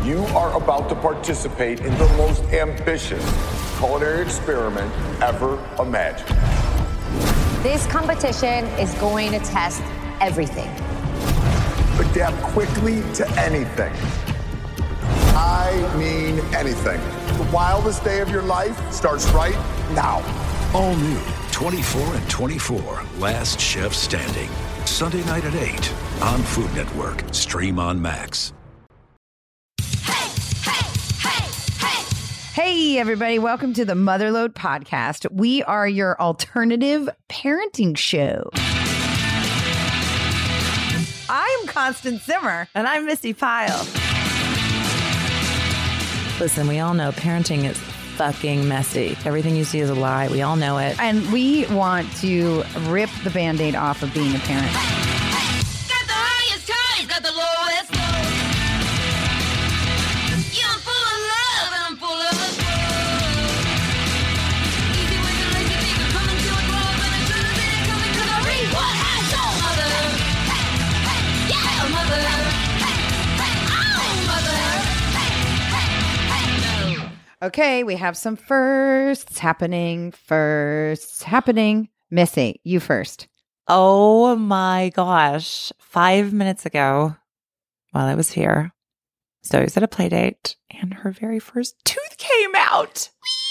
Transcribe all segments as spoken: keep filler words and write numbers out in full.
You are about to participate in the most ambitious culinary experiment ever imagined. This competition is going to test everything. Adapt quickly to anything. I mean anything. The wildest day of your life starts right now. All new twenty-four and twenty-four, Last Chef Standing. Sunday night at eight on Food Network. Stream on Max. Hey, everybody. Welcome to the Motherload Podcast. We are your alternative parenting show. I'm Constance Zimmer. And I'm Misty Pyle. Listen, we all know parenting is fucking messy. Everything you see is a lie. We all know it. And we want to rip the Band-Aid off of being a parent. Got the highest highs, got the lowest lows. Yeah, I'm full of love and I'm full of love. Easy way to lazy people coming to a club and I try to be coming to the read what I show mother. Hey, hey, yeah, mother. Hey, hey, oh, mother. Hey, hey, hey, no. Okay, we have some firsts happening. Firsts happening. Missy, you first. Oh my gosh. Five minutes ago, while I was here, Zoe was at a play date and her very first tooth came out.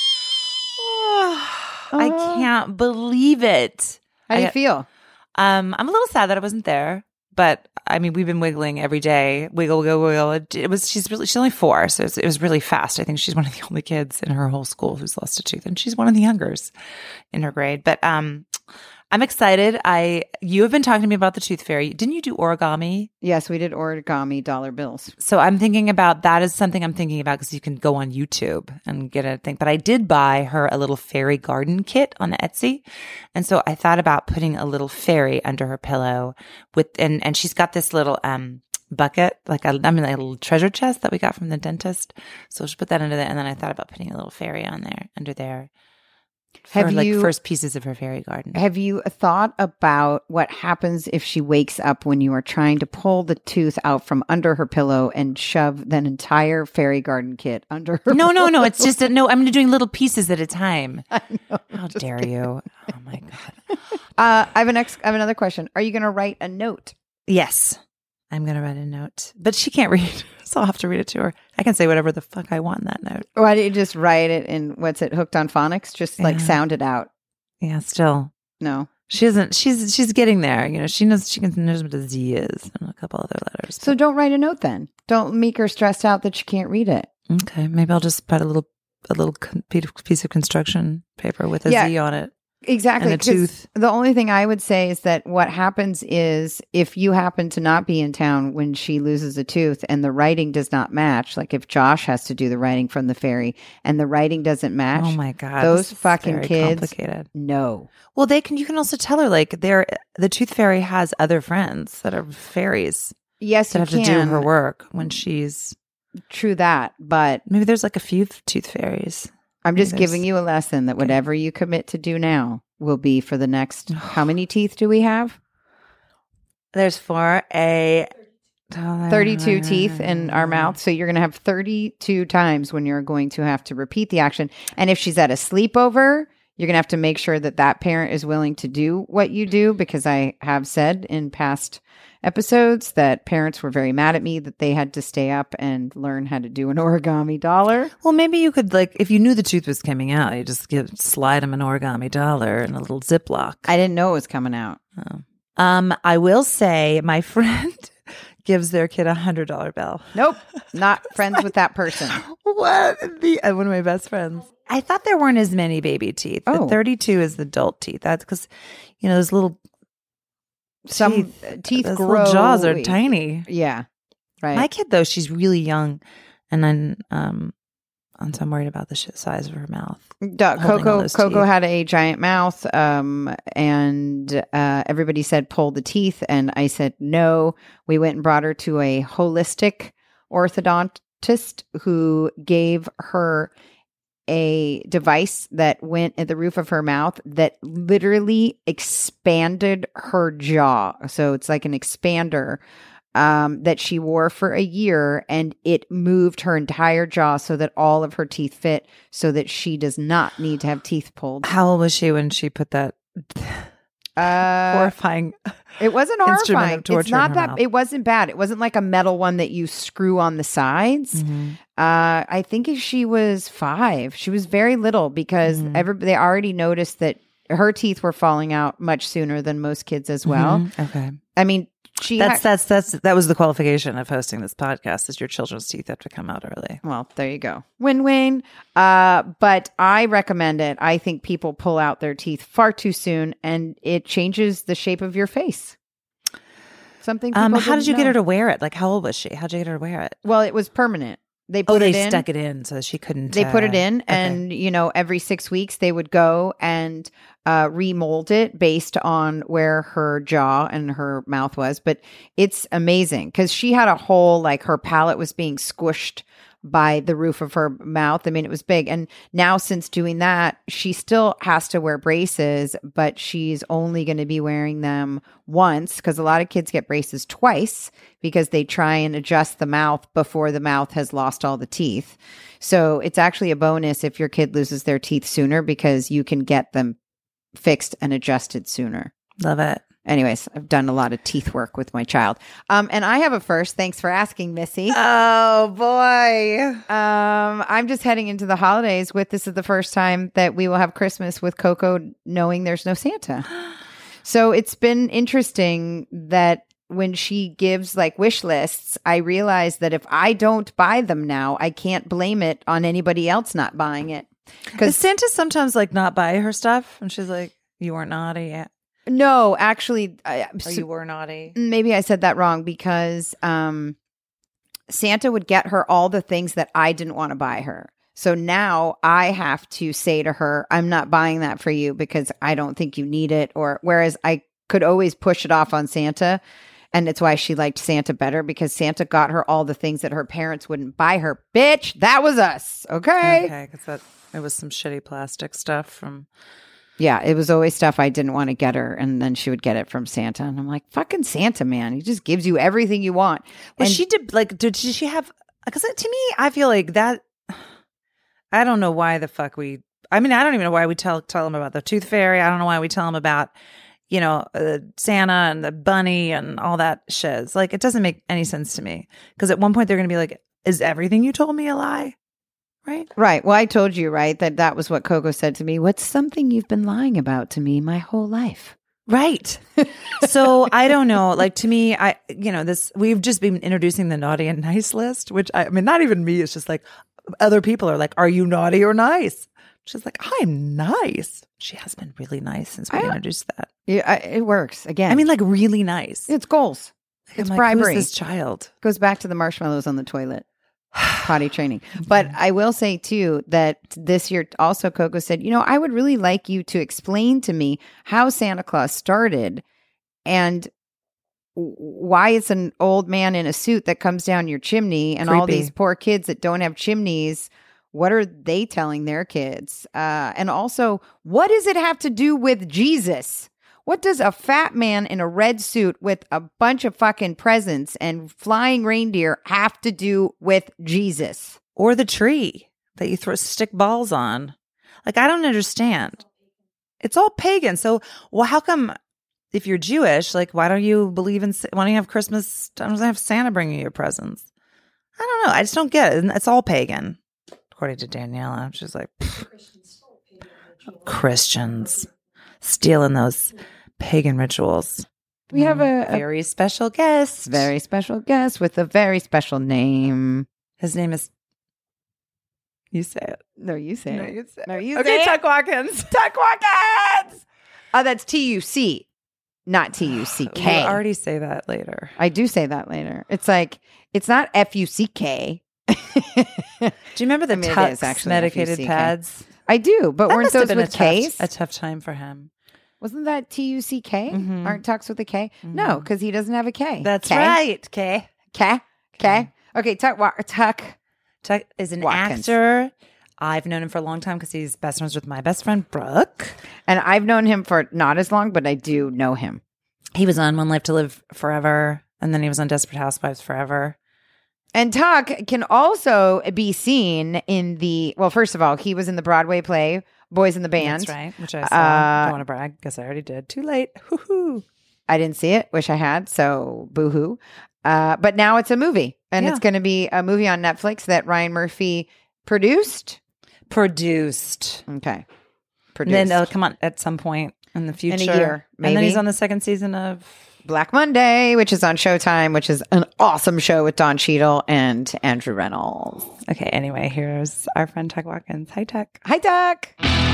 Oh, I can't believe it. How do I- you feel? Um, I'm a little sad that I wasn't there, but I mean, we've been wiggling every day. Wiggle, wiggle, wiggle. It, it was, she's really, she's only four. So it was, it was really fast. I think she's one of the only kids in her whole school who's lost a tooth, and she's one of the youngers in her grade. But, um, I'm excited. I, you have been talking to me about the tooth fairy. Didn't you do origami? Yes, we did origami dollar bills. So I'm thinking about, that is something I'm thinking about because you can go on YouTube and get a thing. But I did buy her a little fairy garden kit on Etsy. And so I thought about putting a little fairy under her pillow with, and, and she's got this little, um, bucket, like a, I mean, like a little treasure chest that we got from the dentist. So she'll put that under there. And then I thought about putting a little fairy on there, under there. For Have like you- first pieces of her fairy garden. Have you thought about what happens if she wakes up when you are trying to pull the tooth out from under her pillow and shove that entire fairy garden kit under her No, no, no. pillow? It's just a, no. I'm doing little pieces at a time. I know. How just dare kidding. you? Oh my god. Uh, I have an ex- I have another question. Are you going to write a note? Yes, I'm gonna write a note, but she can't read, so I'll have to read it to her. I can say whatever the fuck I want in that note. Why don't you just write it in, what's it, Hooked on Phonics? Just like Yeah. sound it out. Yeah, still, No. she isn't. She's she's getting there. You know, she knows she can knows what a Z is and a couple other letters. So don't write a note then. Don't make her stressed out that she can't read it. Okay, maybe I'll just put a little a little con- piece of construction paper with a Z Yeah. on it. Exactly. And a 'cause tooth. The only thing I would say is that what happens is if you happen to not be in town when she loses a tooth and the writing does not match, like if Josh has to do the writing from the fairy and the writing doesn't match, Oh my god, those this is fucking very kids, complicated. no. Well, they can. You can also tell her like they're the tooth fairy has other friends that are fairies Yes, that you have can. to do her work when she's True that, but maybe there's like a few tooth fairies. I'm just There's- giving you a lesson that whatever you commit to do now will be for the next, how many teeth do we have? There's four a thirty-two teeth in our mouth. So you're going to have thirty-two times when you're going to have to repeat the action. And if she's at a sleepover, you're going to have to make sure that that parent is willing to do what you do, because I have said in past episodes that parents were very mad at me that they had to stay up and learn how to do an origami dollar. Well, maybe you could like if you knew the tooth was coming out, you just give slide them an origami dollar in a little Ziploc. I didn't know it was coming out. Oh. Um, I will say my friend gives their kid a hundred dollar bill. Nope. Not friends with that person. What? The uh, one of my best friends. I thought there weren't as many baby teeth. Oh. The thirty-two is the adult teeth. That's because, you know, those little Some teeth, uh, teeth those grow. little jaws are tiny. Yeah. Right. My kid though, she's really young, and then um, and so I'm worried about the shit size of her mouth. Duh, holding all Coco those Coco teeth. had a giant mouth, um, and uh, everybody said pull the teeth, and I said no. We went and brought her to a holistic orthodontist who gave her a device that went at the roof of her mouth that literally expanded her jaw. So it's like an expander um, that she wore for a year, and it moved her entire jaw so that all of her teeth fit, so that she does not need to have teeth pulled. How old was she when she put that Uh, horrifying? It wasn't instrument horrifying. of torture It's not in her that. mouth? It wasn't bad. It wasn't like a metal one that you screw on the sides. Mm-hmm. Uh, I think if she was five, she was very little because Mm-hmm. everybody they already noticed that her teeth were falling out much sooner than most kids as well. Mhm. Okay. I mean, she That's had- that's that's that was the qualification of hosting this podcast is your children's teeth have to come out early. Well, there you go. Win-win. Uh, but I recommend it. I think people pull out their teeth far too soon, and it changes the shape of your face. Something. Um, people how did didn't you get know. her to wear it? Like, how old was she? How'd you get her to wear it? Well, it was permanent. They put Oh, they it in. stuck it in so she couldn't. They put it uh, in, okay. and you know, every six weeks they would go and uh, remold it based on where her jaw and her mouth was. But it's amazing because she had a hole, like her palate was being squished by the roof of her mouth. I mean, it was big. And now, since doing that, she still has to wear braces, but she's only going to be wearing them once because a lot of kids get braces twice because they try and adjust the mouth before the mouth has lost all the teeth. So it's actually a bonus if your kid loses their teeth sooner because you can get them fixed and adjusted sooner. Love it. Anyways, I've done a lot of teeth work with my child. Um, and I have a first. Thanks for asking, Missy. Oh boy. Um, I'm just heading into the holidays with this is the first time that we will have Christmas with Coco knowing there's no Santa. So it's been interesting that when she gives like wish lists, I realize that if I don't buy them now, I can't blame it on anybody else not buying it. Does Because Santa sometimes like not buy her stuff? And she's like, you weren't naughty yet. no, actually, I, Or you were naughty. maybe I said that wrong because um, Santa would get her all the things that I didn't want to buy her. So now I have to say to her, I'm not buying that for you because I don't think you need it. Or whereas I could always push it off on Santa. And it's why she liked Santa better because Santa got her all the things that her parents wouldn't buy her. Bitch, that was us. Okay. Okay, because that it was some shitty plastic stuff from. Yeah, it was always stuff I didn't want to get her. And then she would get it from Santa. And I'm like, fucking Santa, man. He just gives you everything you want. Well, And she did like. Did she have? Because to me, I feel like that. I don't know why the fuck we. I mean, I don't even know why we tell tell them about the tooth fairy. I don't know why we tell them about, you know, uh, Santa and the bunny and all that shiz. Like, it doesn't make any sense to me. Because at one point they're going to be like, "Is everything you told me a lie?" Right? Right. Well, I told you, right, that that was what Coco said to me. What's something you've been lying about to me my whole life? Right. So I don't know. Like, to me, I, you know, this, we've just been introducing the naughty and nice list, which I, I mean, not even me. It's just like other people are like, are you naughty or nice? She's like, I'm nice. She has been really nice since we I- introduced that. Yeah, I, it works. Again, I mean, like really nice. it's goals. I'm It's like, bribery. Who's this child? Goes back to the marshmallows on the toilet. Potty training. But I will say too that this year also Coco said, you know, I would really like you to explain to me how Santa Claus started and w- why it's an old man in a suit that comes down your chimney and all Creepy. these poor kids that don't have chimneys. What are they telling their kids? Uh, and also, what does it have to do with Jesus? What does a fat man in a red suit with a bunch of fucking presents and flying reindeer have to do with Jesus? Or the tree that you throw stick balls on. Like, I don't understand. It's all pagan. So, well, how come if you're Jewish, like, why don't you believe in, why don't you have Christmas? Why don't you have Santa bringing you your presents? I don't know. I just don't get it. It's all pagan. According to Daniela, she's like, Christians stealing those pagan rituals. We have a, a Very special guest. very special guest with a very special name. His name is, you say it. No, you say No, it. you say No, you Okay, say Tuck it. Watkins. Tuck Watkins! Oh, that's T U C, not T U C K. We'll already say that later. I do say that later. It's like, it's not F U C K. Do you remember the I mean, it Tux is actually medicated F U C K. pads? I do, but That weren't must have those been with a tough, K's? a tough time for him. Wasn't that T U C K? Mhm. Aren't Tux with a K? No, because he doesn't have a K. That's K? right. Kay. K? K? Okay, Tuck. Wa- Tuck. Tuck is an Watkins. actor. I've known him for a long time because he's best friends with my best friend, Brooke. And I've known him for not as long, but I do know him. He was on One Life to Live Forever. And then he was on Desperate Housewives forever. And Tuck can also be seen in the, well, first of all, he was in the Broadway play, Boys in the Band. That's right, which I saw. Uh, Don't want to brag. Guess I already did. Too late. Hoo-hoo. I didn't see it. Wish I had. So boo-hoo. Uh, but now it's a movie. And Yeah. it's going to be a movie on Netflix that Ryan Murphy produced. Produced. Okay. And Produced. then it'll come on at some point in the future. year, And then maybe. he's on the second season of... Black Monday, which is on Showtime, which is an awesome show with Don Cheadle and Andrew Reynolds. Okay, anyway, here's our friend Tuck Watkins. Hi, Tuck. Hi, Tuck.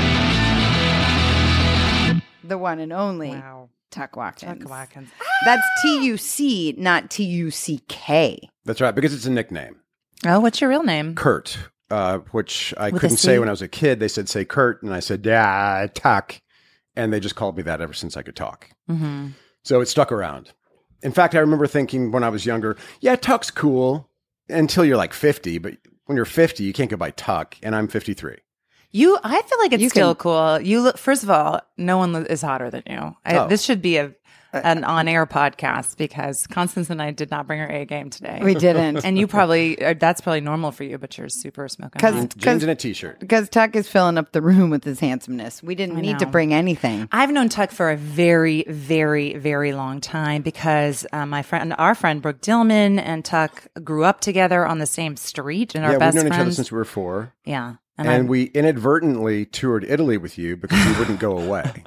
The one and only Wow. Tuck Watkins. Tuck Watkins. That's T U C, not T U C K. That's right, because it's a nickname. Oh, what's your real name? Kurt, uh, which I With a couldn't C? say when I was a kid. They said, say Kurt, and I said, yeah, Tuck. And they just called me that ever since I could talk. Mm-hmm. So it stuck around. In fact, I remember thinking when I was younger, yeah, Tuck's cool until you're like fifty. But when you're fifty, you can't go by Tuck, and I'm fifty-three. You, I feel like it's You still can- cool. You look. First of all, no one is hotter than you. I, Oh. This should be a an on-air podcast because Constance and I did not bring our A game today. We didn't. and you probably uh, that's probably normal for you, but you're super smoking 'Cause- hot. Jeans and a t-shirt. Because Tuck is filling up the room with his handsomeness. We didn't I need to know. bring anything. I've known Tuck for a very, very, very long time because uh, my friend, our friend Brooke Dillman, and Tuck grew up together on the same street, and our Yeah, we've best known each other friends. since we were four. yeah, And, I- we inadvertently toured Italy with you because you wouldn't go away.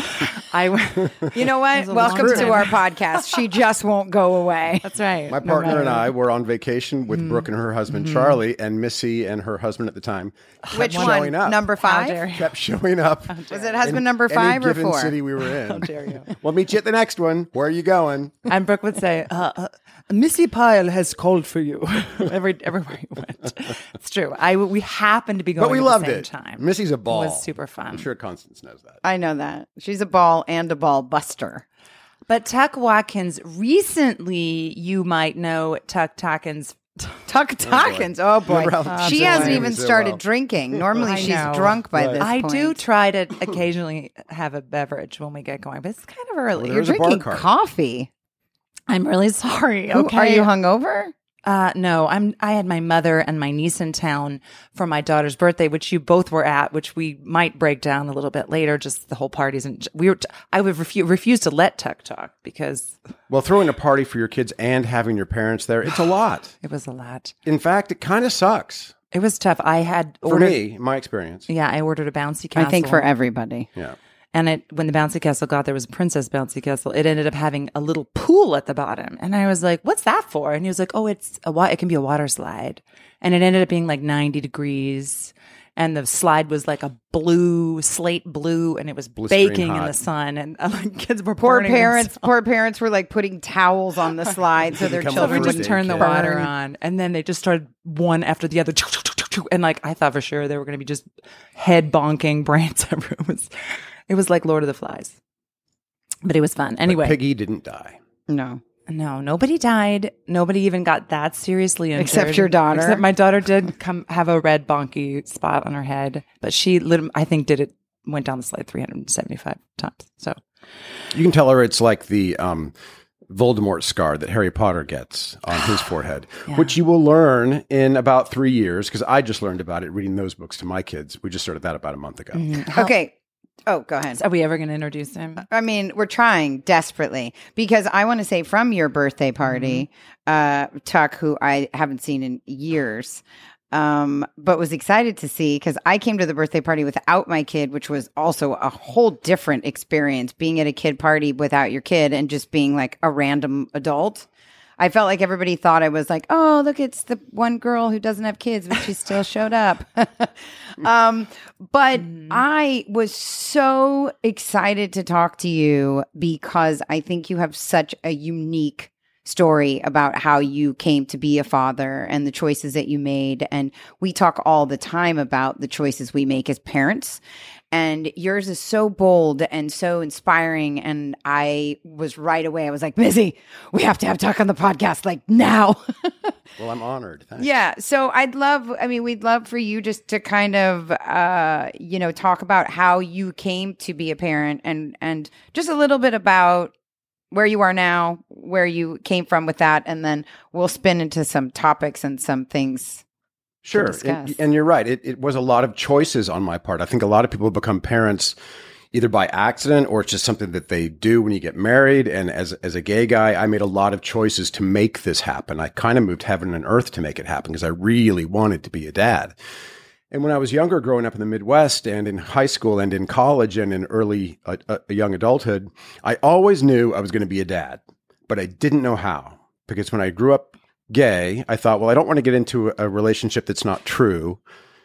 I, You know what? was a Welcome long to time. our podcast. She just won't go away. that's right. My partner and I were on vacation with Brooke and her husband, Charlie, and Missy and her husband at the time Which showing one? up. Number How five? dare you. kept showing up. Was it husband in number any five or given four? city we were in. How dare you. We'll meet you at the next one. Where are you going? And Brooke would say, uh, uh, Missy Pyle has called for you every everywhere you went. It's true. I we happened to be going But we at loved the same it. time. Missy's a ball. It was super fun. I'm sure Constance knows that. I know that. She's a ball and a ball buster. But Tuck Watkins, recently you might know Tuck Tackins. Tuck Talkins. Oh, boy. Remember how She she hasn't knew even me so started well. drinking. Normally I she's know. drunk by Right. this I point. do try to occasionally have a beverage when we get going, but it's kind of early. Well, You're There's a bar drinking cart. coffee. I'm really sorry. Who- Okay. Are you hungover? Uh, no, I'm. I had my mother and my niece in town for my daughter's birthday, which you both were at, which we might break down a little bit later. Just the whole parties, and we were. I would refu- refuse to let Tuck talk because Well, throwing a party for your kids and having your parents there, it's a lot. it was a lot. In fact, it kind of sucks. It was tough. I had For ordered, me, my experience. Yeah, I ordered a bouncy castle. I think for everybody. Yeah. And it, when the bouncy castle got there was a princess bouncy castle. It ended up having a little pool at the bottom, and I was like, "What's that for?" And he was like, "Oh, it's a wa- it can be a water slide." And it ended up being like ninety degrees, and the slide was like a blue slate blue, and it was Blistering baking in hot. the sun, and uh, like kids were Poor burning parents, themselves. poor parents were like putting towels on the slide so their Become children a Children would birthday would turn the kid. water burn. on, and then they just started one after the other, and like I thought for sure they were going to be just head bonking brains everywhere. It was, it was like Lord of the Flies, but it was fun But anyway. Piggy didn't die. No. No, nobody died. Nobody even got that seriously injured. Except your daughter. Except my daughter did come have a red bonky spot on her head, but she, lit- I think, did it went down the slide three hundred seventy-five times. So You can tell her it's like the um, Voldemort scar that Harry Potter gets on his forehead, which you will learn in about three years because I just learned about it reading those books to my kids. We just started that about a month ago. Okay. Oh, go ahead. are we ever going to introduce him? I mean, we're trying desperately because I want to say from your birthday party, uh, Tuck, who I haven't seen in years, um, but was excited to see because I came to the birthday party without my kid, which was also a whole different experience being at a kid party without your kid and just being like a random adult. I felt like everybody thought I was like, oh, look, it's the one girl who doesn't have kids, but she still showed up. um, but I was so excited to talk to you because I think you have such a unique story about how you came to be a father and the choices that you made. And we talk all the time about the choices we make as parents. And yours is so bold and so inspiring. And I was right away, I was like, Missy, we have to have Tuck on the podcast like now. Well, I'm honored. Thanks. Yeah. So I'd love, I mean, we'd love for you just to kind of, uh, you know, talk about how you came to be a parent and, and just a little bit about where you are now, where you came from with that, and then we'll spin into some topics and some things. Sure. discuss. And, and you're right. It, it was a lot of choices on my part. I think a lot of people become parents either by accident or it's just something that they do when you get married. And as, as a gay guy, I made a lot of choices to make this happen. I kind of moved heaven and earth to make it happen because I really wanted to be a dad. And when I was younger, growing up in the Midwest and in high school and in college and in early uh, uh, young adulthood, I always knew I was going to be a dad, but I didn't know how. Because when I grew up gay, I thought, well, I don't want to get into a relationship that's not true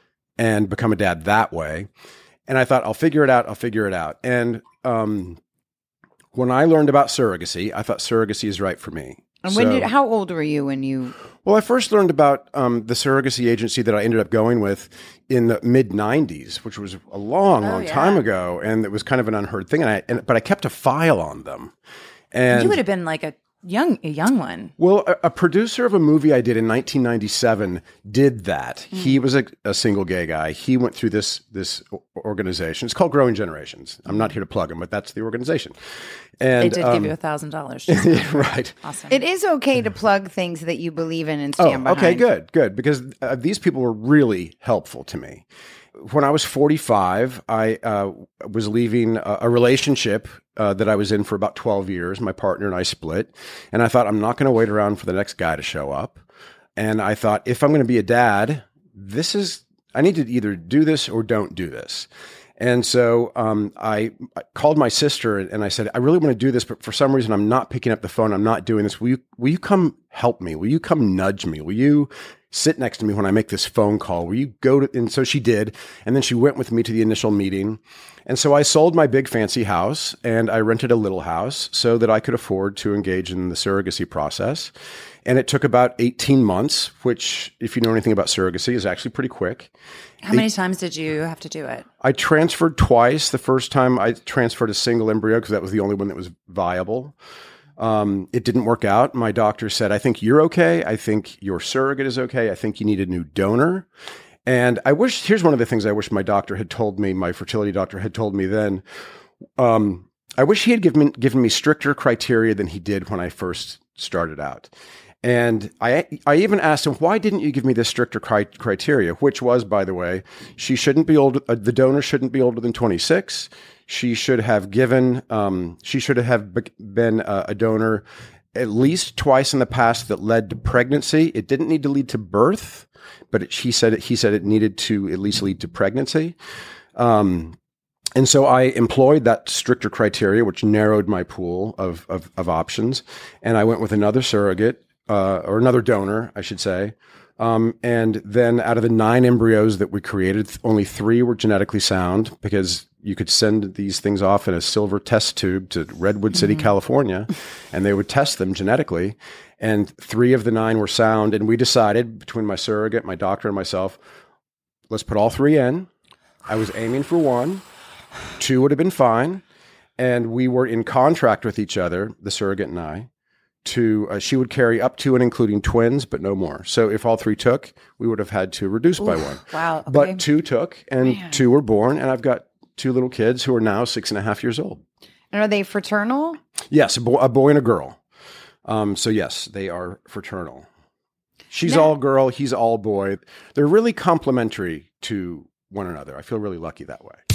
and become a dad that way. And I thought, I'll figure it out. I'll figure it out. And um, when I learned about surrogacy, I thought surrogacy is right for me. And when So- did? How old were you when you? Well, I first learned about um, the surrogacy agency that I ended up going with in the mid nineties, which was a long, long time ago, and it was kind of an unheard thing. And I, and, but I kept a file on them. And You would have been like a young, a young one. well, a, a producer of a movie I did in nineteen ninety-seven did that. Mm. He was a, a single gay guy. He went through this this o- organization. It's called Growing Generations. I'm not here to plug them, but that's the organization. And They did um, give you a thousand dollars. right. Awesome. It is okay to plug things that you believe in and Oh, stand behind. okay, good, good. Because uh, these people were really helpful to me. When I was forty-five, I uh, was leaving a, a relationship uh, that I was in for about twelve years. My partner and I split. And I thought, I'm not going to wait around for the next guy to show up. And I thought, if I'm going to be a dad, this is, I need to either do this or don't do this. And so um, I, I called my sister and I said, I really want to do this, but for some reason, I'm not picking up the phone. I'm not doing this. Will you, will you come help me? Will you come nudge me? Will you sit next to me when I make this phone call? Will you go to, and so she did. And then she went with me to the initial meeting. And so I sold my big fancy house and I rented a little house so that I could afford to engage in the surrogacy process. And it took about eighteen months, which, if you know anything about surrogacy, is actually pretty quick. How many times did you have to do it? I transferred twice. The first time I transferred a single embryo because that was the only one that was viable. Um, it didn't work out. My doctor said, I think you're okay. I think your surrogate is okay. I think you need a new donor. And I wish, here's one of the things I wish my doctor had told me, my fertility doctor had told me then. Um, I wish he had given, given me stricter criteria than he did when I first started out. And I I even asked him, why didn't you give me this stricter cri- criteria? Which was, by the way, she shouldn't be older, uh, the donor shouldn't be older than twenty-six. She should have given, um, she should have be- been a, a donor at least twice in the past that led to pregnancy. It didn't need to lead to birth, but it, he said it, he said it needed to at least lead to pregnancy. Um, and so I employed that stricter criteria, which narrowed my pool of, of, of options. And I went with another surrogate. Uh, or another donor, I should say. Um, and then out of the nine embryos that we created, th- only three were genetically sound because you could send these things off in a silver test tube to Redwood City, California, and they would test them genetically. And three of the nine were sound. And we decided between my surrogate, my doctor, and myself, let's put all three in. I was aiming for one. Two would have been fine. And we were in contract with each other, the surrogate and I, to uh, she would carry up to and including twins, but no more. So if all three took, we would have had to reduce by one. Wow. Okay. But two took, and two were born, and I've got two little kids who are now six and a half years old. And are they fraternal? Yes, a, bo- a boy and a girl. Um, so yes, they are fraternal. She's all girl, he's all boy. They're really complementary to one another. I feel really lucky that way.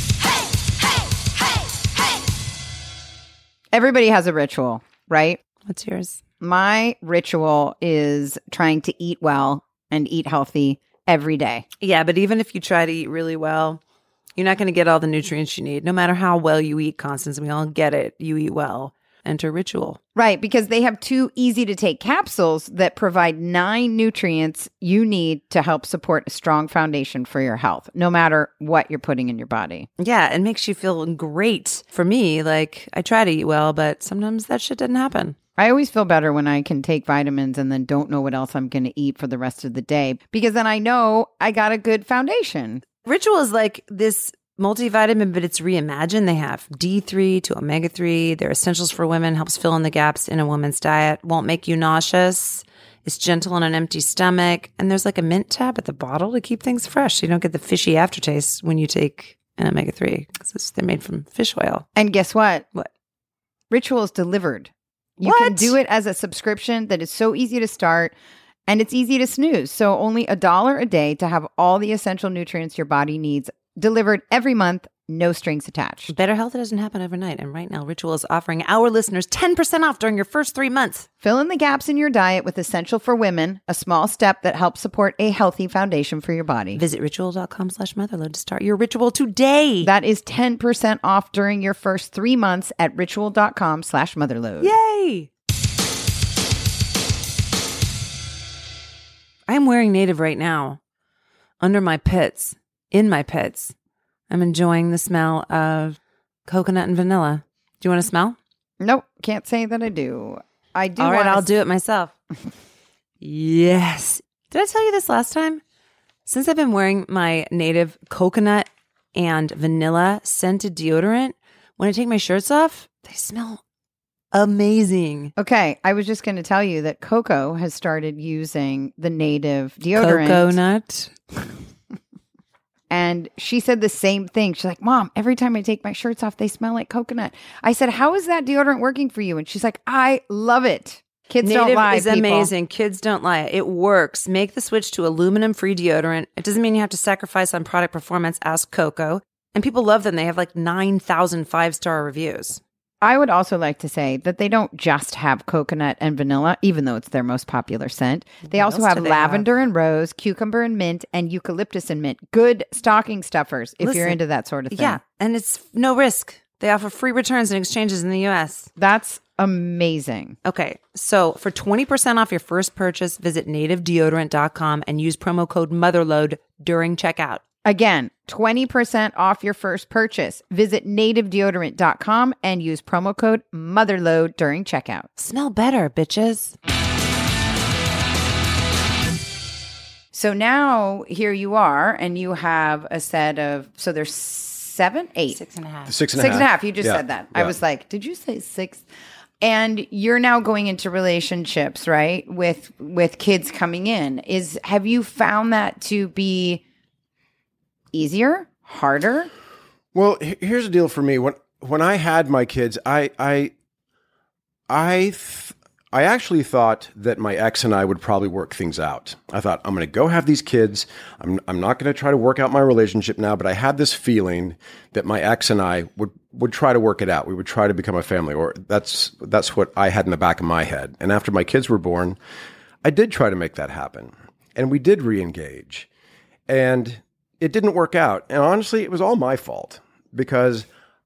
Everybody has a ritual, right? What's yours? My ritual is trying to eat well and eat healthy every day. Yeah, but even if you try to eat really well, you're not going to get all the nutrients you need. No matter how well you eat, Constance, we all get it. You eat well. Enter Ritual. Right, because they have two easy to take capsules that provide nine nutrients you need to help support a strong foundation for your health, no matter what you're putting in your body. Yeah, it makes you feel great. For me, like, I try to eat well, but sometimes that shit doesn't happen. I always feel better when I can take vitamins and then don't know what else I'm going to eat for the rest of the day, because then I know I got a good foundation. Ritual is like this multivitamin, but it's reimagined. They have D three to omega three. They're essentials for women, helps fill in the gaps in a woman's diet, won't make you nauseous. It's gentle on an empty stomach. And there's like a mint tab at the bottle to keep things fresh. So you don't get the fishy aftertaste when you take an omega three because they're made from fish oil. And guess what? What? Ritual is delivered You can What? do it as a subscription that is so easy to start and it's easy to snooze. So only a dollar a day to have all the essential nutrients your body needs delivered every month, no strings attached. Better health doesn't happen overnight. And right now, Ritual is offering our listeners ten percent off during your first three months. Fill in the gaps in your diet with Essential for Women, a small step that helps support a healthy foundation for your body. Visit ritual.com slash motherload to start your ritual today. That is ten percent off during your first three months at ritual.com slash motherload. Yay! I'm wearing Native right now under my pits, in my pits. I'm enjoying the smell of coconut and vanilla. Do you want to smell? Nope, can't say that I do. I do All right, wanna I'll s- do it myself. Yes. Did I tell you this last time? Since I've been wearing my Native coconut and vanilla scented deodorant, when I take my shirts off, they smell amazing. Okay, I was just going to tell you that Coco has started using the Native deodorant. Coconut. And she said the same thing. She's like, Mom, every time I take my shirts off, they smell like coconut. I said, how is that deodorant working for you? And she's like, I love it. Kids Native don't lie, is people. amazing. Kids don't lie. It works. Make the switch to aluminum-free deodorant. It doesn't mean you have to sacrifice on product performance. Ask Coco. And people love them. They have like nine thousand five-star reviews. I would also like to say that they don't just have coconut and vanilla, even though it's their most popular scent. They What also else have do they lavender and rose, cucumber and mint, and eucalyptus and mint. Good stocking stuffers if you're Listen, into that sort of thing. Yeah, and it's no risk. They offer free returns and exchanges in the U S. That's amazing. Okay, so for twenty percent off your first purchase, visit native deodorant dot com and use promo code MOTHERLOAD during checkout. Again, twenty percent off your first purchase. Visit native deodorant dot com and use promo code MOTHERLOAD during checkout. Smell better, bitches. So now here you are, and you have a set of, so there's seven, eight. Six and a half. Six and a Six half. and a half. You just Yeah. said that. I Yeah. was like, did you say six? And you're now going into relationships, right? With with kids coming in. Is have you found that to be easier, harder? Well, h- here's the deal for me. When when I had my kids, I I I th- I actually thought that my ex and I would probably work things out. I thought I'm going to go have these kids. I'm I'm not going to try to work out my relationship now, but I had this feeling that my ex and I would would try to work it out. We would try to become a family, or that's that's what I had in the back of my head. And after my kids were born, I did try to make that happen, and we did re-engage, and it didn't work out. And honestly, it was all my fault because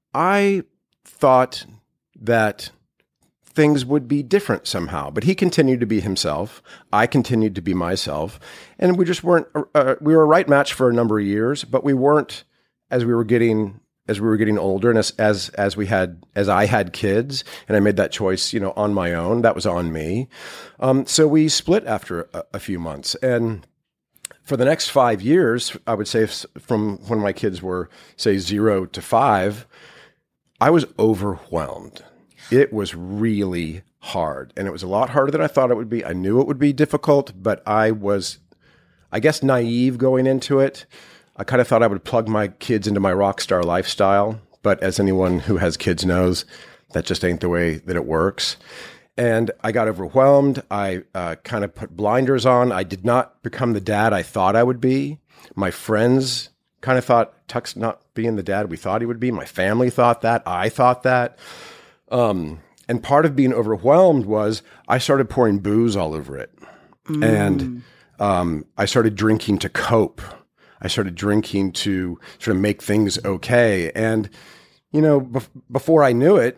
I thought that things would be different somehow. But he continued to be himself. I continued to be myself. And we just weren't, uh, we were a right match for a number of years, but we weren't as we were getting, as we were getting older and as, as, as we had, as I had kids and I made that choice, you know, on my own, that was on me. Um, so we split after a, a few months. And for the next five years, I would say f- from when my kids were, say, zero to five, I was overwhelmed. It was really hard. And it was a lot harder than I thought it would be. I knew it would be difficult, but I was, I guess, naive going into it. I kind of thought I would plug my kids into my rock star lifestyle. But as anyone who has kids knows, that just ain't the way that it works. And I got overwhelmed. I uh, kind of put blinders on. I did not become the dad I thought I would be. My friends kind of thought Tuck's not being the dad we thought he would be. My family thought that. I thought that. Um, and part of being overwhelmed was I started pouring booze all over it. Mm. And um, I started drinking to cope. I started drinking to sort of make things okay. And, you know, bef- before I knew it,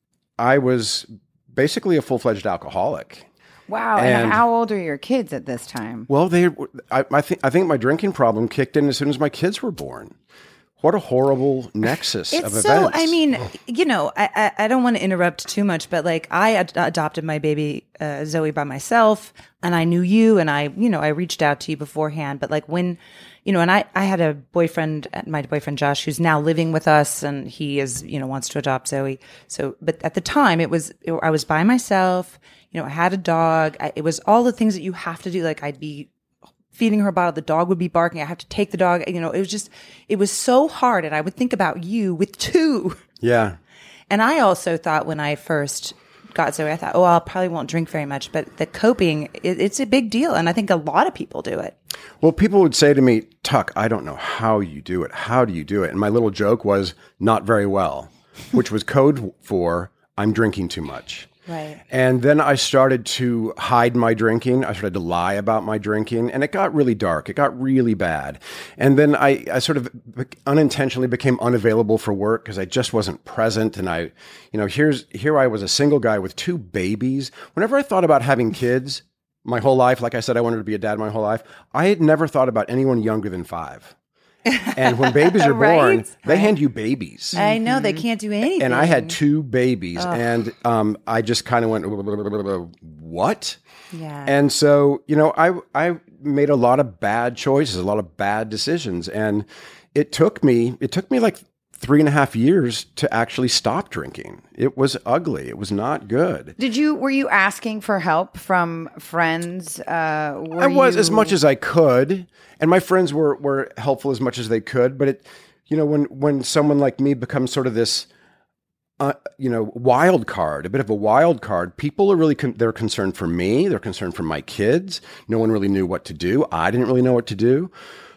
I was basically a full-fledged alcoholic. Wow. And, And- how old are your kids at this time? Well, they, I, I think, I think my drinking problem kicked in as soon as my kids were born. What a horrible nexus It's of so, events. I mean, you know, I, I, I don't want to interrupt too much, but like I ad- adopted my baby uh, Zoe by myself and I knew you and I, you know, I reached out to you beforehand, but like when, you know, and I, I had a boyfriend, my boyfriend Josh, who's now living with us and he is, you know, wants to adopt Zoe. So, but at the time it was, it, I was by myself, you know, I had a dog. I, it was all the things that you have to do. Like I'd be feeding her a bottle, the dog would be barking. I have to take the dog. You know, it was just, it was so hard. And I would think about you with two. Yeah. And I also thought when I first got sober, I thought, oh, I probably won't drink very much. But the coping, it, it's a big deal. And I think a lot of people do it. Well, people would say to me, Tuck, I don't know how you do it. How do you do it? And my little joke was not very well, which was code for I'm drinking too much. Right. And then I started to hide my drinking. I started to lie about my drinking, and it got really dark. It got really bad. And then I, I sort of unintentionally became unavailable for work because I just wasn't present. And I, you know, here's, here I was a single guy with two babies. Whenever I thought about having kids my whole life, like I said, I wanted to be a dad my whole life. I had never thought about anyone younger than five. And when babies are Right? born, they hand you babies. I know they can't do anything. And I had two babies, and um, I just kind of went, what? Yeah. And so, you know, I I made a lot of bad choices, a lot of bad decisions, and it took me it took me like three and a half years to actually stop drinking. It was ugly. It was not good. Did you were you asking for help from friends? Uh, were I was you... as much as I could, and my friends were were helpful as much as they could. But it, you know, when when someone like me becomes sort of this, uh, you know, wild card, a bit of a wild card, people are really con- they're concerned for me. They're concerned for my kids. No one really knew what to do. I didn't really know what to do.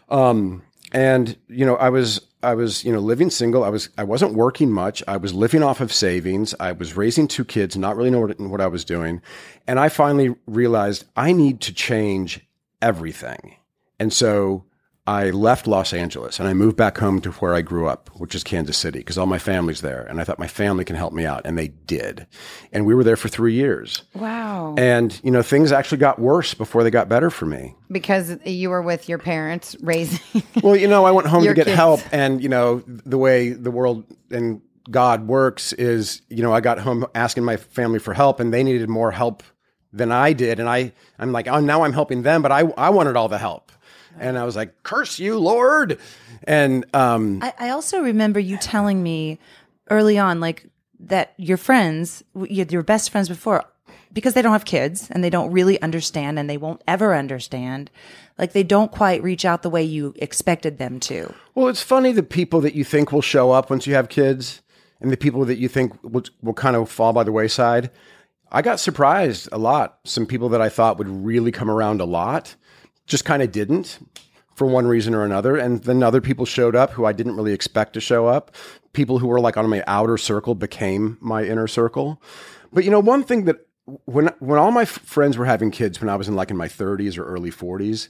Um, and you know, I was. I was, you know, living single. I was, I wasn't working much. I was living off of savings. I was raising two kids, not really know what, what I was doing. And I finally realized I need to change everything. And so I left Los Angeles and I moved back home to where I grew up, which is Kansas City, because all my family's there. And I thought my family can help me out. And they did. And we were there for three years. Wow. And, you know, things actually got worse before they got better for me. Because you were with your parents raising. Well, you know, I went home Your to get kids. help. And, you know, the way the world and God works is, you know, I got home asking my family for help and they needed more help than I did. And I, I'm like, oh, now I'm helping them, but I, I wanted all the help. And I was like, curse you, Lord. And um, I, I also remember you telling me early on, like, that your friends, your your best friends before, because they don't have kids and they don't really understand and they won't ever understand, like, they don't quite reach out the way you expected them to. well, it's funny the people that you think will show up once you have kids and the people that you think will, will kind of fall by the wayside. I got surprised a lot. Some people that I thought would really come around a lot just kind of didn't for one reason or another. And then other people showed up who I didn't really expect to show up. People who were like on my outer circle became my inner circle. But, you know, one thing that when, when all my f- friends were having kids, when I was in like in my thirties or early forties,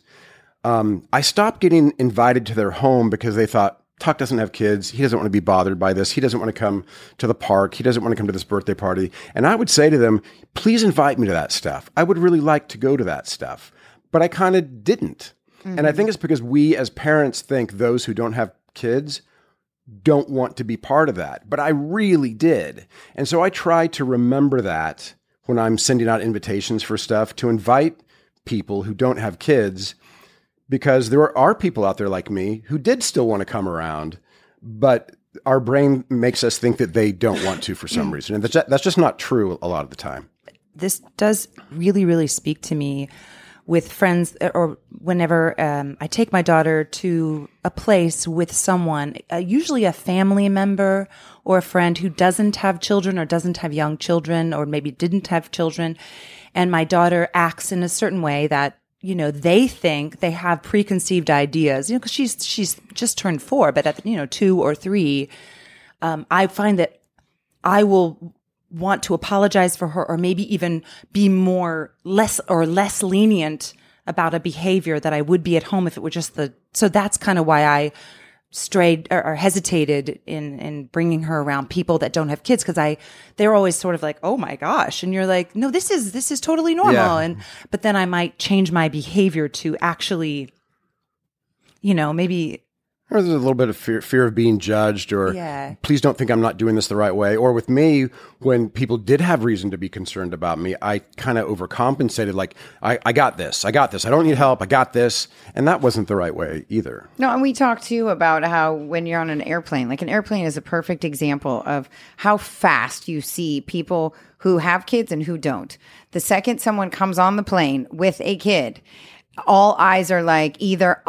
um, I stopped getting invited to their home because they thought, Tuck doesn't have kids. He doesn't want to be bothered by this. He doesn't want to come to the park. He doesn't want to come to this birthday party. And I would say to them, please invite me to that stuff. I would really like to go to that stuff. But I kind of didn't. Mm-hmm. And I think it's because we as parents think those who don't have kids don't want to be part of that. But I really did. And so I try to remember that when I'm sending out invitations for stuff, to invite people who don't have kids, because there are people out there like me who did still want to come around, but our brain makes us think that they don't want to for some reason. And that's, that's just not true a lot of the time. This does really, really speak to me with friends, or whenever um, I take my daughter to a place with someone, uh, usually a family member or a friend who doesn't have children or doesn't have young children or maybe didn't have children. And my daughter acts in a certain way that, you know, they think they have preconceived ideas, you know, because she's, she's just turned four, but at, you know, two or three, um, I find that I will want to apologize for her, or maybe even be more less or less lenient about a behavior that I would be at home if it were just the, so that's kind of why I strayed or, or hesitated in, in bringing her around people that don't have kids. Cause I, they're always sort of like, oh my gosh. And you're like, no, this is, this is totally normal. Yeah. And, but then I might change my behavior to actually, you know, maybe, Or there's a little bit of fear, fear of being judged, or Yeah. please don't think I'm not doing this the right way. Or with me, when people did have reason to be concerned about me, I kind of overcompensated. Like, I, I got this, I got this. I don't need help. I got this. And that wasn't the right way either. No, and we talked too about how when you're on an airplane, like an airplane is a perfect example of how fast you see people who have kids and who don't. The second someone comes on the plane with a kid, all eyes are like either, oh,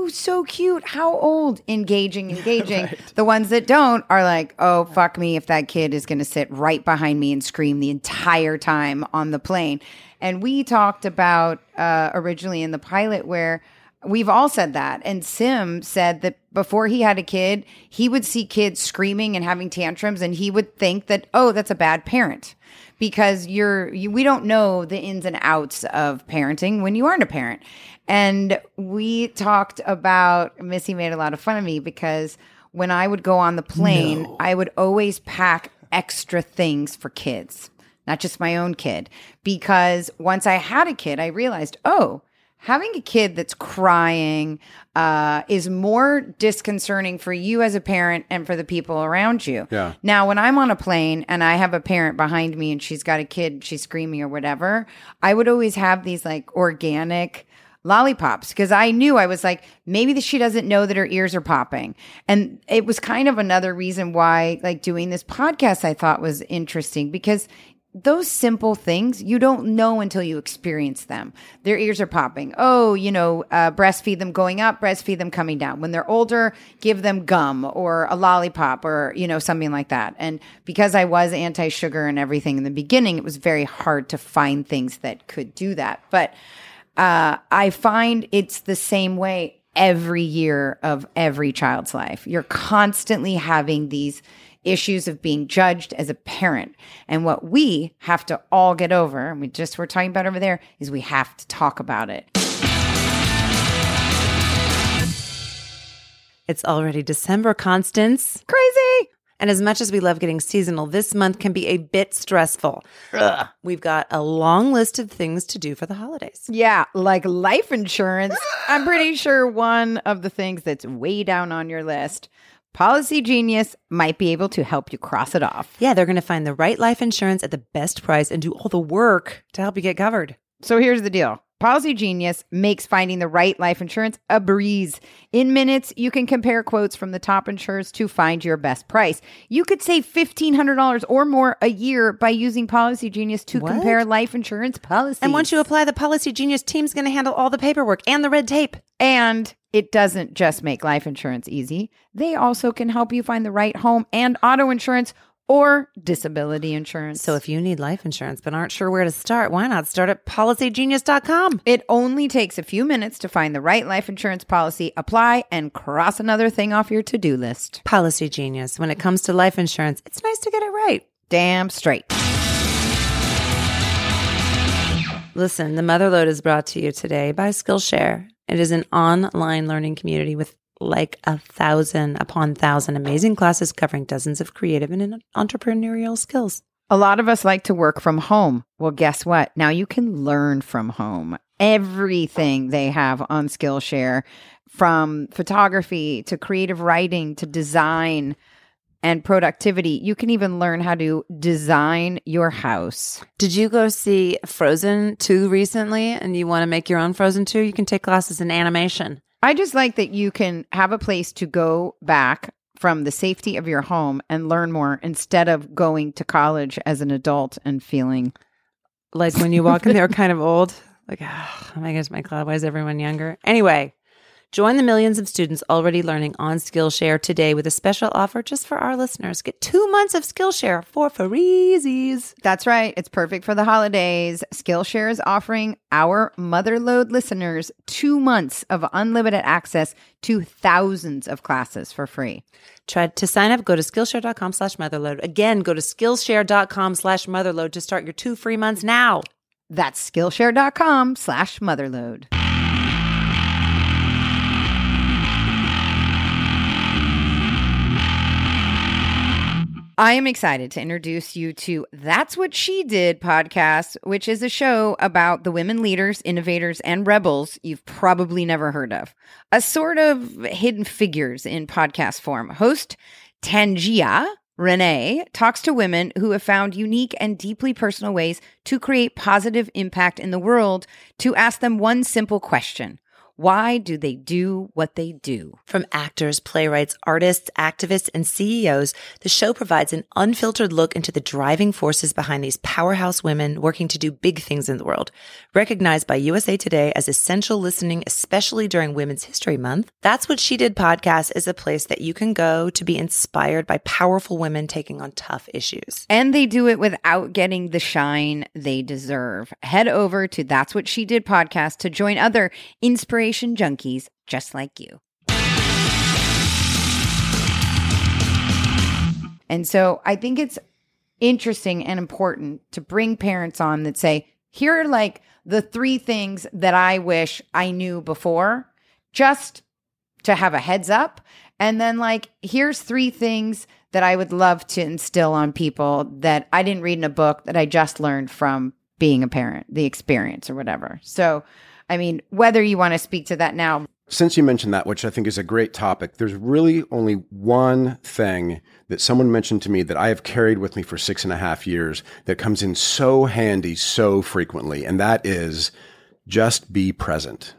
oh, so cute. How old? Engaging, engaging. Right. The ones that don't are like, oh, fuck me if that kid is going to sit right behind me and scream the entire time on the plane. And we talked about uh, originally in the pilot where we've all said that. And Sim said that before he had a kid, he would see kids screaming and having tantrums, and he would think that, oh, that's a bad parent. Because you're, you, we don't know the ins and outs of parenting when you aren't a parent. And we talked about, Missy made a lot of fun of me because when I would go on the plane, no. I would always pack extra things for kids, not just my own kid. Because once I had a kid, I realized, oh, having a kid that's crying uh, is more disconcerting for you as a parent and for the people around you. Yeah. Now, when I'm on a plane and I have a parent behind me and she's got a kid, she's screaming or whatever, I would always have these like organic lollipops because I knew I was like, maybe she doesn't know that her ears are popping. And it was kind of another reason why like doing this podcast I thought was interesting because those simple things, you don't know until you experience them. Their ears are popping. Oh, you know, uh, breastfeed them going up, breastfeed them coming down. When they're older, give them gum or a lollipop or, you know, something like that. And because I was anti-sugar and everything in the beginning, it was very hard to find things that could do that. But uh, I find it's the same way every year of every child's life. You're constantly having these issues of being judged as a parent. And what we have to all get over, and we just were talking about over there, is we have to talk about it. It's already December, Constance. Crazy! And as much as we love getting seasonal, this month can be a bit stressful. Ugh. We've got a long list of things to do for the holidays. Yeah, like life insurance. I'm pretty sure one of the things that's way down on your list, Policy Genius might be able to help you cross it off. Yeah, they're going to find the right life insurance at the best price and do all the work to help you get covered. So here's the deal. Policy Genius makes finding the right life insurance a breeze. In minutes, you can compare quotes from the top insurers to find your best price. You could save fifteen hundred dollars or more a year by using Policy Genius to What? compare life insurance policies. And once you apply, the Policy Genius team's going to handle all the paperwork and the red tape. And it doesn't just make life insurance easy. They also can help you find the right home and auto insurance or disability insurance. So if you need life insurance but aren't sure where to start, why not start at policy genius dot com? It only takes a few minutes to find the right life insurance policy, apply, and cross another thing off your to-do list. Policy Genius. When it comes to life insurance, it's nice to get it right. Damn straight. Listen, the Motherload is brought to you today by Skillshare. It is an online learning community with like a thousand upon thousand amazing classes covering dozens of creative and entrepreneurial skills. A lot of us like to work from home. Well, guess what? Now you can learn from home. Everything they have on Skillshare, from photography to creative writing to design and productivity. You can even learn how to design your house. Did you go see Frozen two recently and you want to make your own Frozen two? You can take classes in animation. I just like that you can have a place to go back from the safety of your home and learn more instead of going to college as an adult and feeling like when you walk in there kind of old. Like, oh my gosh, my God, why is everyone younger? Anyway, join the millions of students already learning on Skillshare today with a special offer just for our listeners. Get two months of Skillshare for freezies. That's right. It's perfect for the holidays. Skillshare is offering our Motherload listeners two months of unlimited access to thousands of classes for free. Try to sign up. Go to Skillshare.com slash Motherload. Again, go to Skillshare.com slash Motherload to start your two free months now. That's Skillshare.com slash Motherload. I am excited to introduce you to That's What She Did podcast, which is a show about the women leaders, innovators, and rebels you've probably never heard of. A sort of hidden figures in podcast form. Host Tangia Renee talks to women who have found unique and deeply personal ways to create positive impact in the world to ask them one simple question. Why do they do what they do? From actors, playwrights, artists, activists, and C E Os, the show provides an unfiltered look into the driving forces behind these powerhouse women working to do big things in the world. Recognized by U S A Today as essential listening, especially during Women's History Month, That's What She Did podcast is a place that you can go to be inspired by powerful women taking on tough issues. And they do it without getting the shine they deserve. Head over to That's What She Did podcast to join other inspiration junkies just like you. And so I think it's interesting and important to bring parents on that say, here are like the three things that I wish I knew before, just to have a heads up. And then like, here's three things that I would love to instill on people that I didn't read in a book, that I just learned from being a parent, the experience or whatever. So, I mean, whether you want to speak to that now. Since you mentioned that, which I think is a great topic, there's really only one thing that someone mentioned to me that I have carried with me for six and a half years that comes in so handy so frequently, and that is just be present.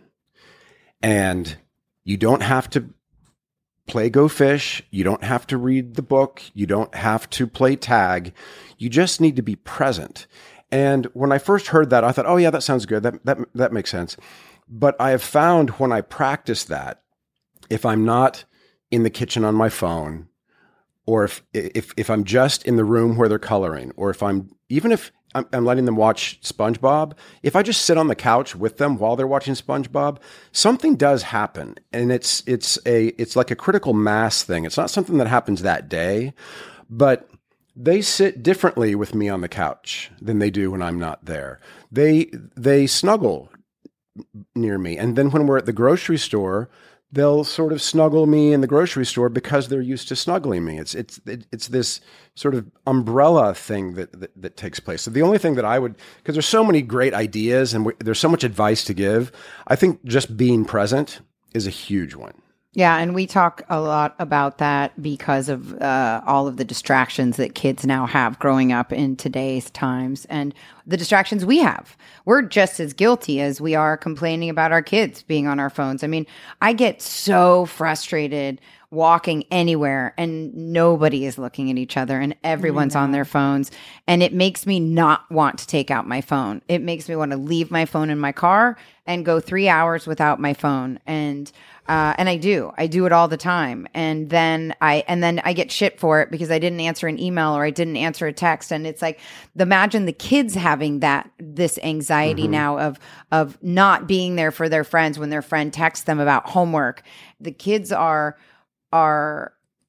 And you don't have to play Go Fish. You don't have to read the book. You don't have to play tag. You just need to be present. And when I first heard that, I thought, oh yeah, that sounds good. That, that, that makes sense. But I have found when I practice that, if I'm not in the kitchen on my phone, or if, if, if I'm just in the room where they're coloring, or if I'm, even if I'm, I'm letting them watch SpongeBob, if I just sit on the couch with them while they're watching SpongeBob, something does happen. And it's, it's a, it's like a critical mass thing. It's not something that happens that day, but they sit differently with me on the couch than they do when I'm not there. They, they snuggle near me. And then when we're at the grocery store, they'll sort of snuggle me in the grocery store because they're used to snuggling me. It's it's it's this sort of umbrella thing that that, that takes place. So the only thing that I would, because there's so many great ideas and we, there's so much advice to give, I think just being present is a huge one. Yeah, and we talk a lot about that because of uh, all of the distractions that kids now have growing up in today's times and the distractions we have. We're just as guilty as we are complaining about our kids being on our phones. I mean, I get so frustrated walking anywhere and nobody is looking at each other and everyone's on their phones. And it makes me not want to take out my phone. It makes me want to leave my phone in my car and go three hours without my phone. And Uh, and I do, I do it all the time. And then I, and then I get shit for it because I didn't answer an email or I didn't answer a text. And it's like, imagine the kids having that, this anxiety mm-hmm. now of, of not being there for their friends when their friend texts them about homework. The kids are, are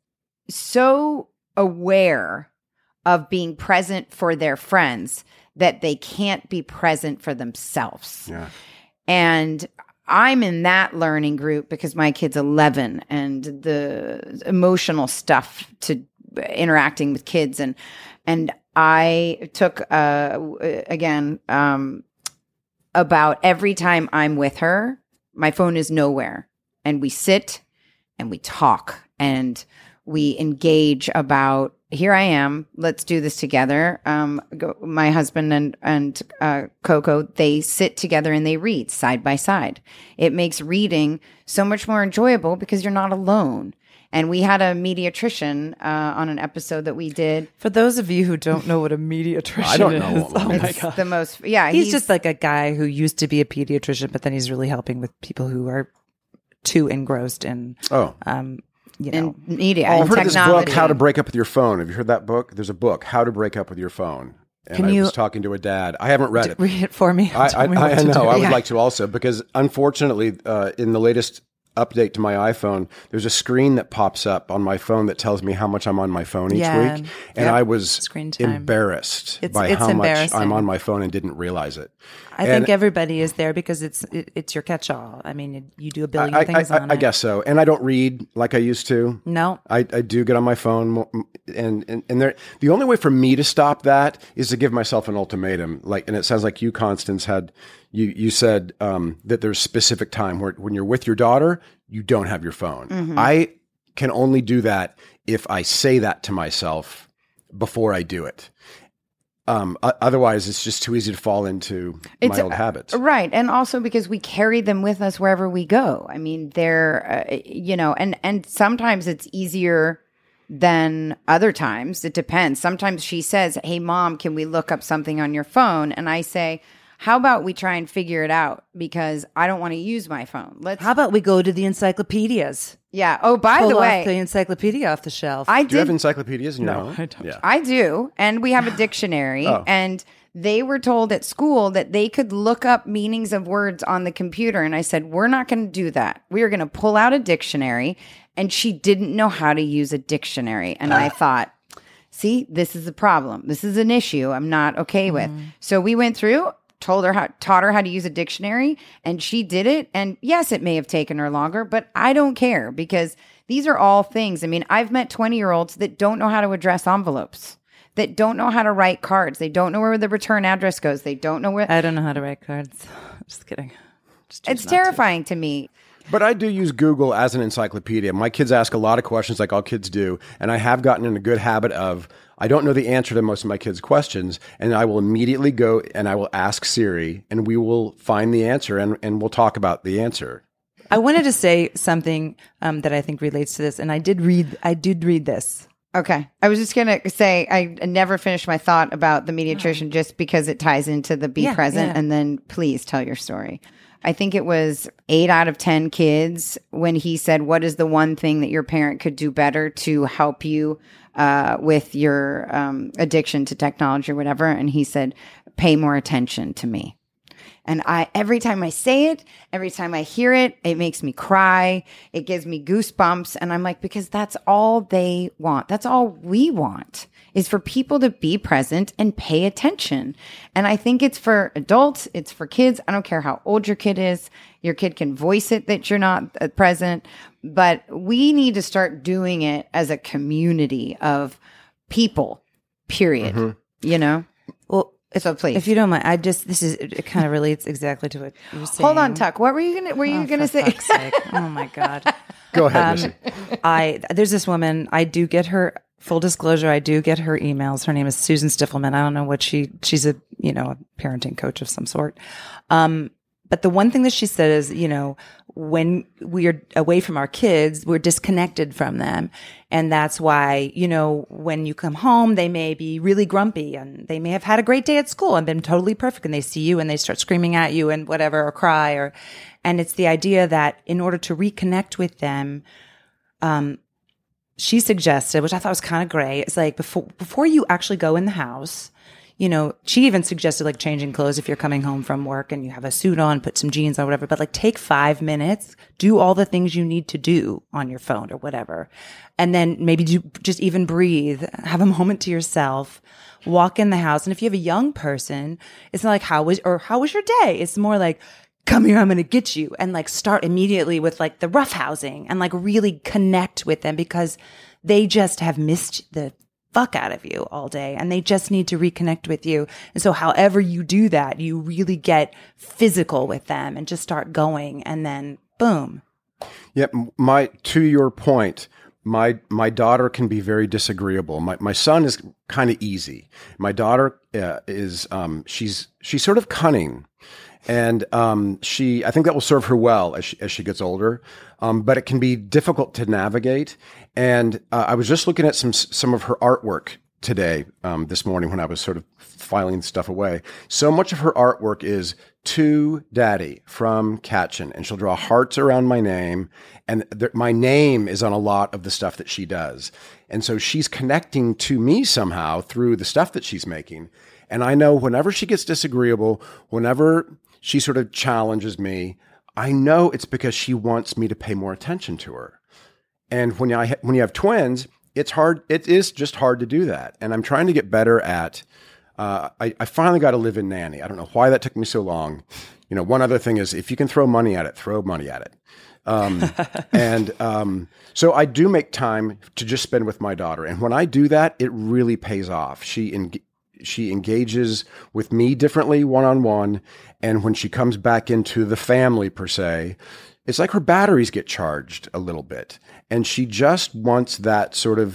so aware of being present for their friends that they can't be present for themselves. Yeah. And I'm in that learning group because my kid's eleven and the emotional stuff to interacting with kids. And, and I took, uh, again, um, about every time I'm with her, my phone is nowhere and we sit and we talk and we engage about, here I am, let's do this together. Um, go, my husband and, and uh, Coco, they sit together and they read side by side. It makes reading so much more enjoyable because you're not alone. And we had a mediatrician uh, on an episode that we did. For those of you who don't know what a mediatrician I don't is, know. oh my It's God. the most, yeah. He's, just like a guy who used to be a pediatrician, but then he's really helping with people who are too engrossed in, Oh. um, you know, in media Oh, and I've heard of this technology. book, How to Break Up with Your Phone. Have you heard that book? There's a book, How to Break Up with Your Phone. And Can I you- was talking to a dad. I haven't read it. read it for me. I, Tell I, me what I to know. do. I would Yeah. like to also, because unfortunately, uh, in the latest update to my iPhone, there's a screen that pops up on my phone that tells me how much I'm on my phone each Yeah. week. And Yep. I was Screen time. embarrassed It's- by it's how much embarrassing. I'm on my phone and didn't realize it. I And think everybody is there because it's it, it's your catch-all. I mean, it, you do a billion I, I, things I, on I it. guess so. And I don't read like I used to. No. I, I do get on my phone, mo- and and, and there, the only way for me to stop that is to give myself an ultimatum. Like, and it sounds like you, Constance, had you you said um, that there's specific time where when you're with your daughter, you don't have your phone. Mm-hmm. I can only do that if I say that to myself before I do it. Um, o- otherwise, it's just too easy to fall into It's, my old uh, habits. Right. And also because we carry them with us wherever we go. I mean, they're, uh, you know, and, and sometimes it's easier than other times. It depends. Sometimes she says, hey, Mom, can we look up something on your phone? And I say, how about we try and figure it out? Because I don't want to use my phone. Let's, How about we go to the encyclopedias? yeah. Oh, by Pull the off way, the encyclopedia off the shelf. I Do you have did encyclopedias in your home? I don't. Yeah. I do. And we have a dictionary. Oh. And they were told at school that they could look up meanings of words on the computer. And I said, we're not going to do that. We are going to pull out a dictionary. And she didn't know how to use a dictionary. And I thought, see, this is a problem. This is an issue I'm not okay with. So we went through, told her how, taught her how to use a dictionary, and she did it. And yes, it may have taken her longer, but I don't care because these are all things. I mean, I've met twenty year olds that don't know how to address envelopes, that don't know how to write cards. They don't know where the return address goes. They don't know where. I don't know how to write cards. Just kidding. Just choose It's not to. terrifying to me. But I do use Google as an encyclopedia. My kids ask a lot of questions like all kids do. And I have gotten in a good habit of, I don't know the answer to most of my kids' questions. And I will immediately go and I will ask Siri and we will find the answer and, and we'll talk about the answer. I wanted to say something um, that I think relates to this, and I did read. I did read this. Okay. I was just going to say, I never finished my thought about the mediatrician just because it ties into the be Yeah, present. yeah. And then please tell your story. I think it was eight out of ten kids when he said, what is the one thing that your parent could do better to help you uh, with your um, addiction to technology or whatever? And he said, pay more attention to me. And I, every time I say it, every time I hear it, it makes me cry. It gives me goosebumps. And I'm like, because that's all they want. That's all we want is for people to be present and pay attention. And I think it's for adults. It's for kids. I don't care how old your kid is. Your kid can voice it that you're not uh, present, but we need to start doing it as a community of people, period. Mm-hmm. You know? Well, So please. if you don't mind, I just this is it kind of relates exactly to what you were saying. Hold on, Tuck. What were you gonna were you Oh, gonna for say? fuck's sake. Oh my god. Go ahead, Um, Missy. I there's this woman. I do get her. Full disclosure, I do get her emails. Her name is Susan Stiffelman. I don't know what she. She's a you know a parenting coach of some sort. Um, but the one thing that she said is, you know, when we are away from our kids, we're disconnected from them, and that's why you know when you come home, they may be really grumpy and they may have had a great day at school and been totally perfect, and they see you and they start screaming at you and whatever or cry or, and it's the idea that in order to reconnect with them, um. She suggested, which I thought was kind of great, it's like before before you actually go in the house, you know, she even suggested like changing clothes if you're coming home from work and you have a suit on, put some jeans on, whatever, but like take five minutes, do all the things you need to do on your phone or whatever. And then maybe do, just even breathe, have a moment to yourself, walk in the house. And if you have a young person, it's not like, how was, or how was your day? It's more like, come here, I'm going to get you, and like start immediately with like the roughhousing and like really connect with them because they just have missed the fuck out of you all day and they just need to reconnect with you. And so however you do that, you really get physical with them and just start going and then boom. Yeah, m- my to your point, my my daughter can be very disagreeable. My my son is kind of easy. My daughter uh, is um, she's she's sort of cunning. And um, she, I think that will serve her well as she, as she gets older. Um, but it can be difficult to navigate. And uh, I was just looking at some some of her artwork today, um, this morning when I was sort of filing stuff away. So much of her artwork is to Daddy from Katchen, and she'll draw hearts around my name, and th- my name is on a lot of the stuff that she does. And so she's connecting to me somehow through the stuff that she's making. And I know whenever she gets disagreeable, whenever she sort of challenges me, I know it's because she wants me to pay more attention to her. And when I when you have twins, it's hard. It is just hard to do that. And I'm trying to get better at. Uh, I, I finally got a live-in nanny. I don't know why that took me so long. You know, one other thing is if you can throw money at it, throw money at it. Um, and um, so I do make time to just spend with my daughter. And when I do that, it really pays off. She en- she engages with me differently one-on-one. And when she comes back into the family, per se, it's like her batteries get charged a little bit. And she just wants that sort of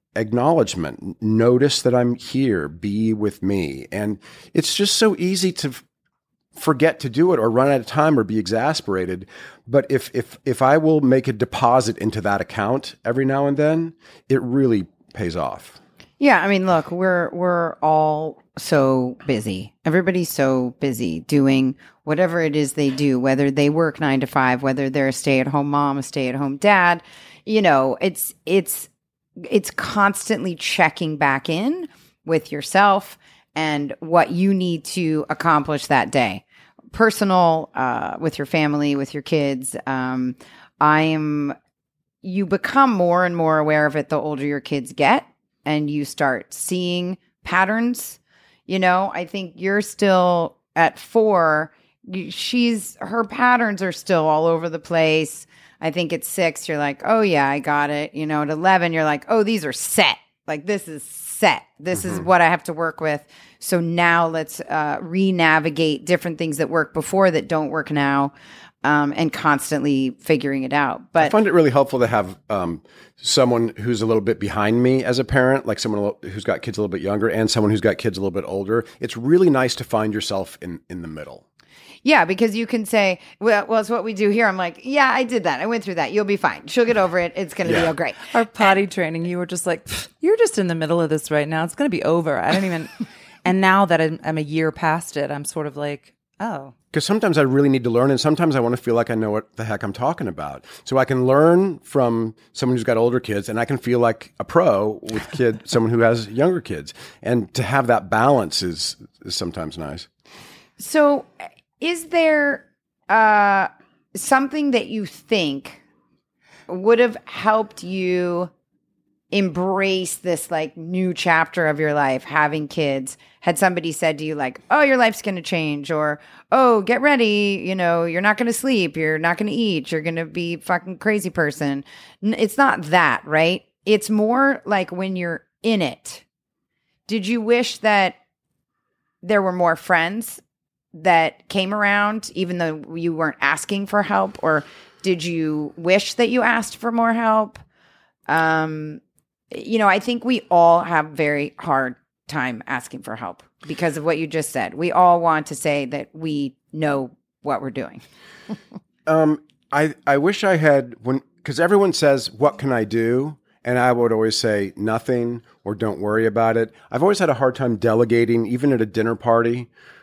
acknowledgement. Notice that I'm here. Be with me. And it's just so easy to f- forget to do it or run out of time or be exasperated. But if if if I will make a deposit into that account every now and then, it really pays off. Yeah, I mean, look, we're we're all so busy. Everybody's so busy doing whatever it is they do, whether they work nine to five, whether they're a stay-at-home mom, a stay-at-home dad. You know, it's it's it's constantly checking back in with yourself and what you need to accomplish that day. Personal, uh, with your family, with your kids. Um, I'm. You become more and more aware of it the older your kids get. And you start seeing patterns. You know, I think you're still at four. you- She's her patterns are still all over the place. I think at six, you're like, oh yeah, I got it. You know, at eleven, you're like, oh, these are set. Like this is set. This is what I have to work with. So now let's uh, re-navigate different things that work before that don't work now. Um, and constantly figuring it out. But I find it really helpful to have um, someone who's a little bit behind me as a parent, like someone a little- who's got kids a little bit younger and someone who's got kids a little bit older. It's really nice to find yourself in, in the middle. yeah, because you can say, well, well, it's what we do here. I'm like, yeah, I did that. I went through that. You'll be fine. She'll get over it. It's going to be Yeah. all great. Our potty training, you were just like, "Pfft, you're just in the middle of this right now. It's going to be over. I don't even. And now that I'm, I'm a year past it, I'm sort of like, oh. Because sometimes I really need to learn, and sometimes I want to feel like I know what the heck I'm talking about. So I can learn from someone who's got older kids, and I can feel like a pro with kid, someone who has younger kids. And to have that balance is, is sometimes nice. So is there uh, something that you think would have helped you embrace this like new chapter of your life, having kids? Had somebody said to you like, oh, your life's going to change, or, oh, get ready, you know, you're not going to sleep, you're not going to eat, you're going to be fucking crazy person. N- It's not that, right? It's more like when you're in it. Did you wish that there were more friends that came around, even though you weren't asking for help? Or did you wish that you asked for more help? Um, you know, I think we all have very hard time asking for help because of what you just said. We all want to say that we know what we're doing. Um, I I wish I had when because everyone says, "What can I do?" And I would always say nothing or don't worry about it. I've always had a hard time delegating, even at a dinner party,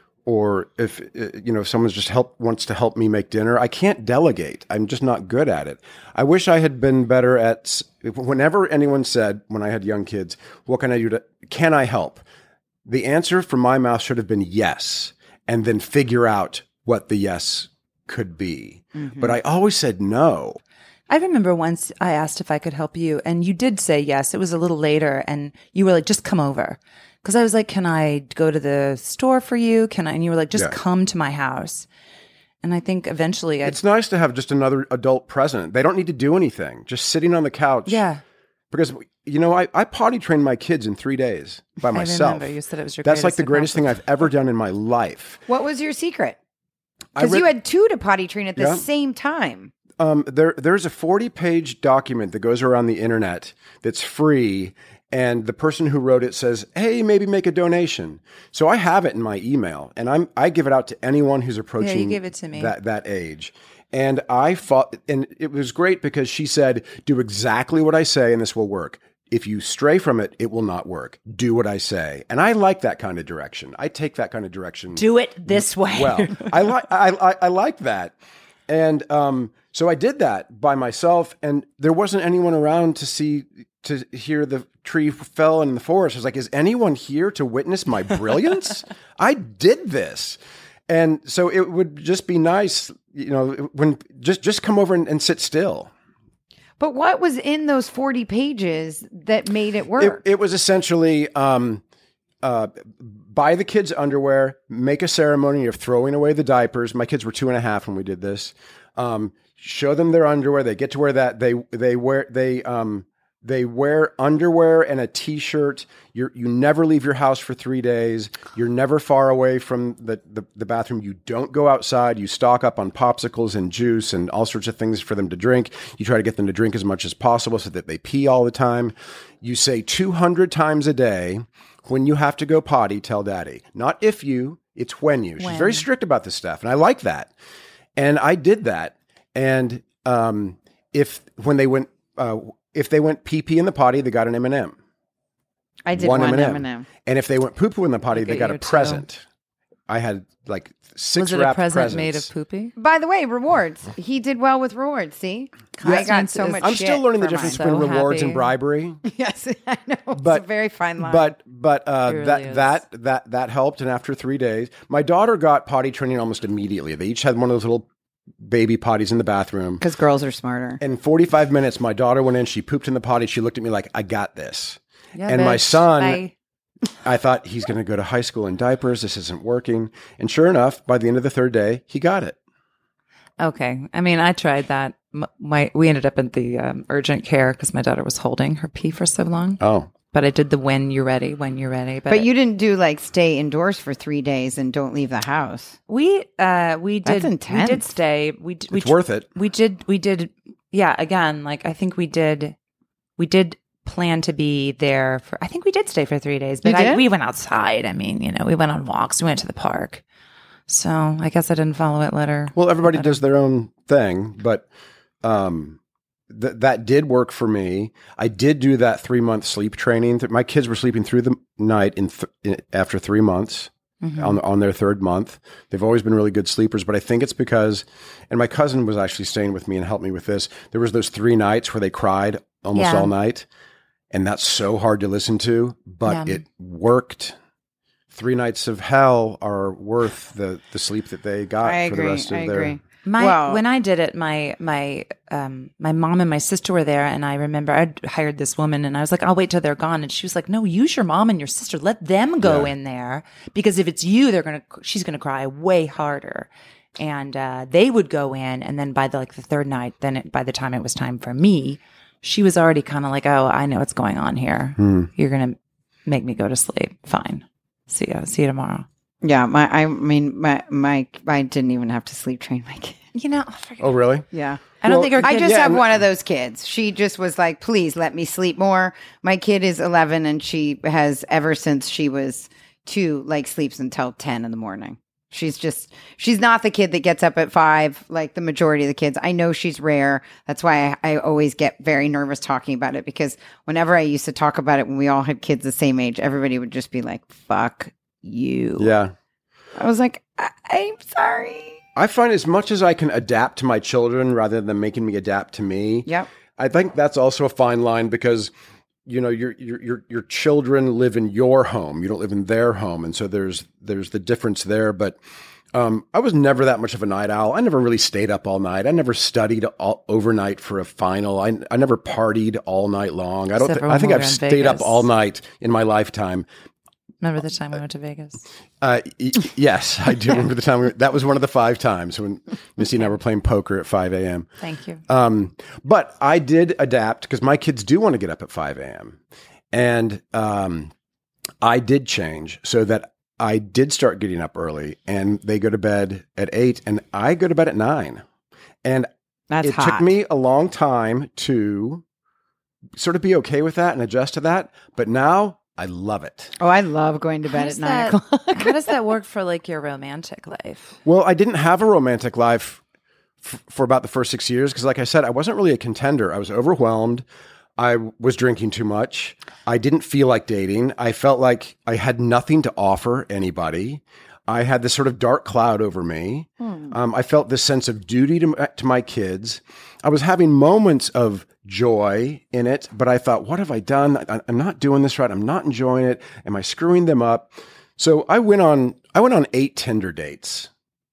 or if uh, you know if someone's just help wants to help me make dinner. I can't delegate. I'm just not good at it. I wish I had been better at. s- Whenever anyone said when I had young kids, "What can I do to? Can I help?" The answer from my mouth should have been yes, and then figure out what the yes could be. But I always said no. I remember once I asked if I could help you, and you did say yes. It was a little later, and you were like, just come over. Because I was like, can I go to the store for you? Can I? And you were like, just Yeah. come to my house. And I think eventually I It's nice to have just another adult present. They don't need to do anything. Just sitting on the couch. Yeah. Because, you know, I, I potty trained my kids in three days by myself. remember. You said it was your That's like greatest the greatest thing I've accomplishment. ever done in my life. What was your secret? I Because read- you had two to potty train at the Yeah. same time. Um, there, there's a forty-page document that goes around the internet that's free, and the person who wrote it says, "Hey, maybe make a donation." So I have it in my email, and I'm I give it out to anyone who's approaching gave it to me. that that age. And I fought, and it was great because she said, "Do exactly what I say, and this will work. If you stray from it, it will not work. Do what I say." And I like that kind of direction. I take that kind of direction. do it this way. Well, I like I, I I like that, and um, so I did that by myself, and there wasn't anyone around to see to hear the tree fell in the forest. I was like, "Is anyone here to witness my brilliance? I did this." And so it would just be nice, you know, when just just come over and, and sit still. But what was in those forty pages that made it work? It, it was essentially um, uh, buy the kids underwear, make a ceremony of throwing away the diapers. My kids were two and a half when we did this. Um, show them their underwear. They get to wear that. They they wear they um, They wear underwear and a t-shirt. You you never leave your house for three days. You're never far away from the, the, the bathroom. You don't go outside. You stock up on popsicles and juice and all sorts of things for them to drink. You try to get them to drink as much as possible so that they pee all the time. You say two hundred times a day, when you have to go potty, tell daddy. Not if you, it's when you. She's When. very strict about this stuff, and I like that. And I did that. And um, if when they went... Uh, If they went pee-pee in the potty, they got an M and M. I did one, M and M. And if they went poo-poo in the potty, Look they at got a you two. present. I had like six Was it a wrapped present presents. made of poopy? By the way, rewards. He did well with rewards. See, I got so is- much. I'm shit still learning the for difference mine. between So rewards happy. and bribery. mine. Yes, I know. It's But- a very fine line. But but uh, It really that is. that that that helped. And after three days, my daughter got potty training almost immediately. They each had one of those little baby potties in the bathroom. because girls are smarter. In forty-five minutes, my daughter went in. She pooped in the potty. She looked at me like, "I got this." Yeah, and my bitch. son, Bye. I thought he's going to go to high school in diapers. This isn't working. And sure enough, by the end of the third day, he got it. Okay. I mean, I tried that. M- My we ended up at the um, urgent care because my daughter was holding her pee for so long. Oh, But I did the when you're ready, when you're ready. But, But you didn't do like stay indoors for three days and don't leave the house. we uh we That's did intense. we did stay. We d- we it's worth it. we did we did yeah. Again, like I think we did we did plan to be there for. I think we did stay for three days. But You I, did? we went outside. I mean, you know, we went on walks. We went to the park. So I guess I didn't follow it later. Well, everybody does their own thing, but um, th- that did work for me. I did do that three month sleep training. My kids were sleeping through the night in, th- in after three months Mm-hmm. on on their third month. They've always been really good sleepers, but I think it's because, and my cousin was actually staying with me and helped me with this. There was those three nights where they cried almost Yeah. all night, and that's so hard to listen to, but Yeah. it worked. Three nights of hell are worth the, the sleep that they got I for agree. the rest of I their. agree. My Well- when I did it, my my um my mom and my sister were there, and I remember I'd hired this woman, and I was like, "I'll wait till they're gone," and she was like, "No, use your mom and your sister. Let them go Yeah. in there because if it's you, they're gonna she's gonna cry way harder." And uh, they would go in, and then by the like the third night, then it, by the time it was time for me, she was already kind of like, "Oh, I know what's going on here. Hmm. You're gonna make me go to sleep. Fine, see ya. See you tomorrow." Yeah, my I mean my my I didn't even have to sleep train my kid. You know, forget Oh, really? Yeah. I don't Well, think our I kids. just Yeah, have and- one of those kids. She just was like, please let me sleep more. My kid is eleven and she has ever since she was two, like sleeps until ten in the morning. She's just, she's not the kid that gets up at five, like the majority of the kids. I know she's rare. That's why I, I always get very nervous talking about it because whenever I used to talk about it when we all had kids the same age, everybody would just be like, fuck you. Yeah. I was like, I- I'm sorry. I find as much as I can adapt to my children rather than making me adapt to me. Yep. I think that's also a fine line because, you know, your your your your children live in your home. You don't live in their home, and so there's there's the difference there. But um, I was never that much of a night owl. I never really stayed up all night. I never studied all, overnight for a final. I I never partied all night long. I don't. Except Th- for I think when we I've were in stayed up Vegas. all night in my lifetime. Remember the time we went to Vegas? Uh, y- yes, I do remember the time. We, that was one of the five times when Missy and I were playing poker at five a.m. Thank you. Um, but I did adapt because my kids do want to get up at five a.m. And um, I did change so that I did start getting up early and they go to bed at eight and I go to bed at nine. And That's it hot. took me a long time to sort of be okay with that and adjust to that. But now I love it. Oh, I love going to How bed does at nine that- o'clock. How does that work for like your romantic life? Well, I didn't have a romantic life f- for about the first six years because, like I said, I wasn't really a contender. I was overwhelmed. I was drinking too much. I didn't feel like dating. I felt like I had nothing to offer anybody. I had this sort of dark cloud over me. Um, I felt this sense of duty to, to my kids. I was having moments of joy in it, but I thought, what have I done? I, I'm not doing this right. I'm not enjoying it. Am I screwing them up? So I went on, I went on eight Tinder dates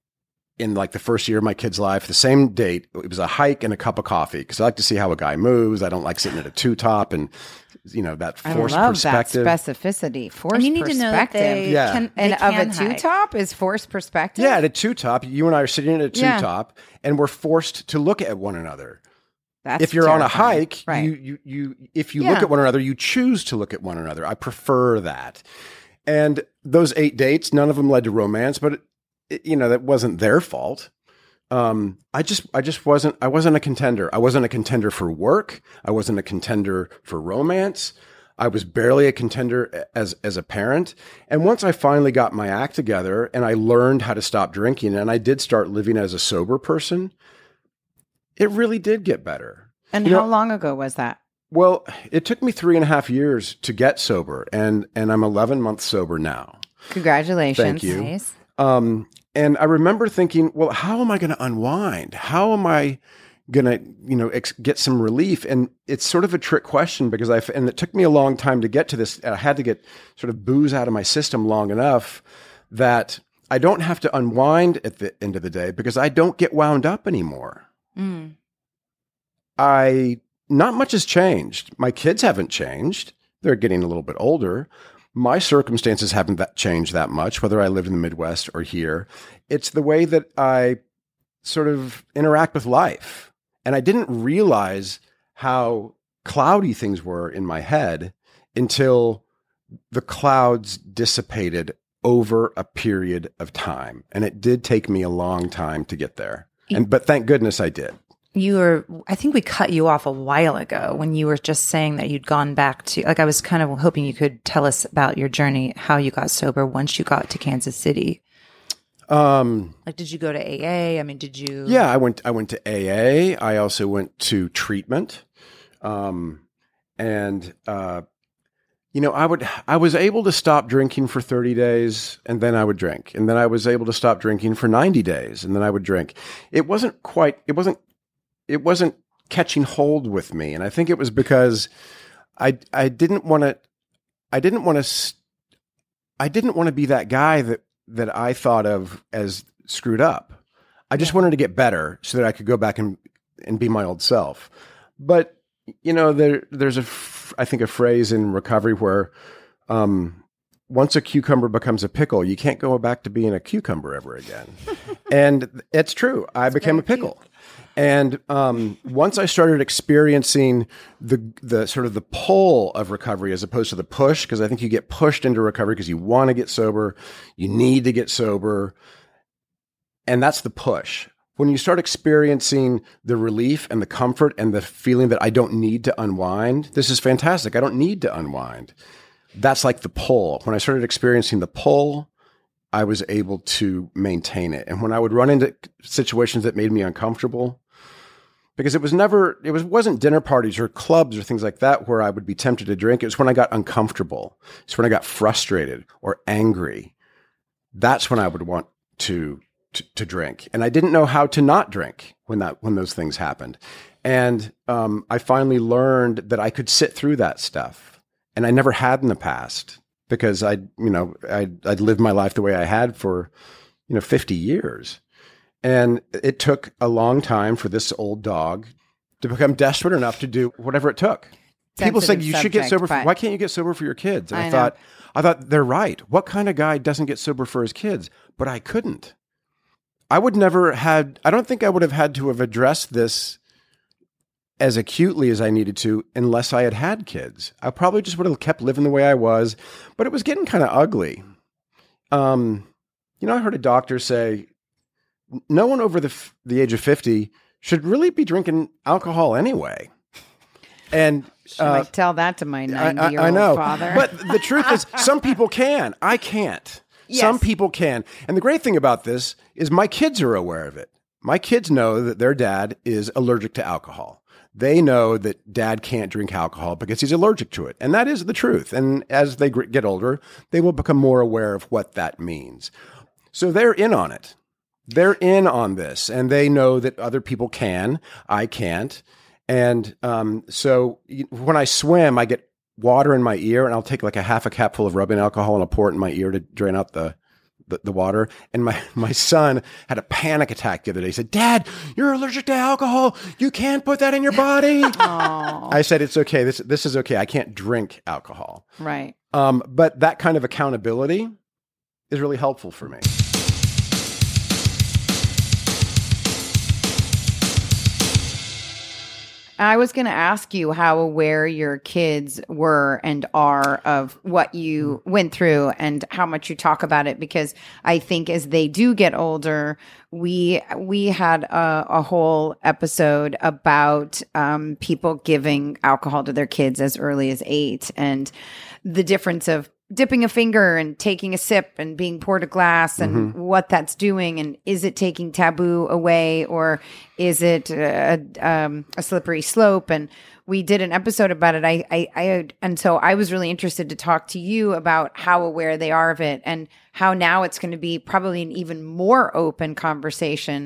in like the first year of my kid's life. The same date, it was a hike and a cup of coffee because I like to see how a guy moves. I don't like sitting at a two top and, you know, that I forced love perspective. that specificity. Forced And you need to know that perspective. they Yeah. can. They and of can a two hike. top is forced perspective. Yeah, at a two top, you and I are sitting at a two Yeah. top, and we're forced to look at one another. That's if you're on a terrifying. hike, Right. you, you, you, if you Yeah. look at one another, you choose to look at one another. I prefer that. And those eight dates, none of them led to romance, but it, it, you know, that wasn't their fault. Um, I just, I just wasn't, I wasn't a contender. I wasn't a contender for work. I wasn't a contender for romance. I was barely a contender as, as a parent. And once I finally got my act together and I learned how to stop drinking and I did start living as a sober person, it really did get better. And You how know- long ago was that? Well, it took me three and a half years to get sober, and and I'm eleven months sober now. Congratulations. Thank you. Nice. Um, and I remember thinking, well, how am I going to unwind? How am I going to, you know, ex- get some relief? And it's sort of a trick question because I and it took me a long time to get to this. I had to get sort of booze out of my system long enough that I don't have to unwind at the end of the day because I don't get wound up anymore. Mm. I not much has changed. My kids haven't changed. They're getting a little bit older. My circumstances haven't that changed that much, whether I live in the Midwest or here. It's the way that I sort of interact with life. And I didn't realize how cloudy things were in my head until the clouds dissipated over a period of time. And it did take me a long time to get there. And but thank goodness I did. You were, I think we cut you off a while ago when you were just saying that you'd gone back to, like, I was kind of hoping you could tell us about your journey, how you got sober once you got to Kansas City. Um, Like, did you go to A A? I mean, did you? Yeah, I went. I went to A A. I also went to treatment, um, and uh, you know, I would. I was able to stop drinking for thirty days, and then I would drink, and then I was able to stop drinking for ninety days, and then I would drink. It wasn't quite. It wasn't. It wasn't catching hold with me, and I think it was because I. I didn't want to. I didn't want to. I didn't want to be that guy that that I thought of as screwed up. I just wanted to get better so that I could go back and, and be my old self. But, you know, there, there's a, f- I think a phrase in recovery where, um, once a cucumber becomes a pickle, you can't go back to being a cucumber ever again. And it's true. I became a pickle. And um, once I started experiencing the the sort of the pull of recovery as opposed to the push, because I think you get pushed into recovery because you want to get sober, you need to get sober, and that's the push. When you start experiencing the relief and the comfort and the feeling that I don't need to unwind, this is fantastic. I don't need to unwind. That's like the pull. When I started experiencing the pull, I was able to maintain it. And when I would run into situations that made me uncomfortable, because it was never, it was, wasn't dinner parties or clubs or things like that where I would be tempted to drink. It was when I got uncomfortable. It's when I got frustrated or angry. That's when I would want to, to, to drink. And I didn't know how to not drink when that, when those things happened. And um, I finally learned that I could sit through that stuff. And I never had in the past because I, you know, I, I'd lived my life the way I had for, you know, fifty years. And it took a long time for this old dog to become desperate enough to do whatever it took. People say Sensitive you should get subject, sober. For, but- why can't you get sober for your kids? And I, I know. thought, I thought they're right. What kind of guy doesn't get sober for his kids? But I couldn't. I would never had. I don't think I would have had to have addressed this as acutely as I needed to unless I had had kids. I probably just would have kept living the way I was. But it was getting kind of ugly. Um, you know, I heard a doctor say, no one over the f- the age of fifty should really be drinking alcohol anyway. And Should I tell that to my I, I, ninety-year-old I know, father? but the truth is, some people can. I can't. Some Yes. people can. And the great thing about this is my kids are aware of it. My kids know that their dad is allergic to alcohol. They know that dad can't drink alcohol because he's allergic to it. And that is the truth. And as they gr- get older, they will become more aware of what that means. So they're in on it. They're in on this, and they know that other people can. I can't. And um, so y- when I swim, I get water in my ear, and I'll take like a half a cap full of rubbing alcohol and I'll pour it in my ear to drain out the, the, the water. And my, my son had a panic attack the other day. He said, "Dad, you're allergic to alcohol. You can't put that in your body." I said, "It's okay. This, this is okay. I can't drink alcohol." Right. Um, but that kind of accountability is really helpful for me. I was going to ask you how aware your kids were and are of what you went through and how much you talk about it, because I think as they do get older, we we had a, a whole episode about um, people giving alcohol to their kids as early as eight, and the difference of dipping a finger and taking a sip and being poured a glass and mm-hmm. what that's doing. And is it taking taboo away, or is it a, um, a slippery slope? And we did an episode about it. I, I, I, and so I was really interested to talk to you about how aware they are of it, and how now it's going to be probably an even more open conversation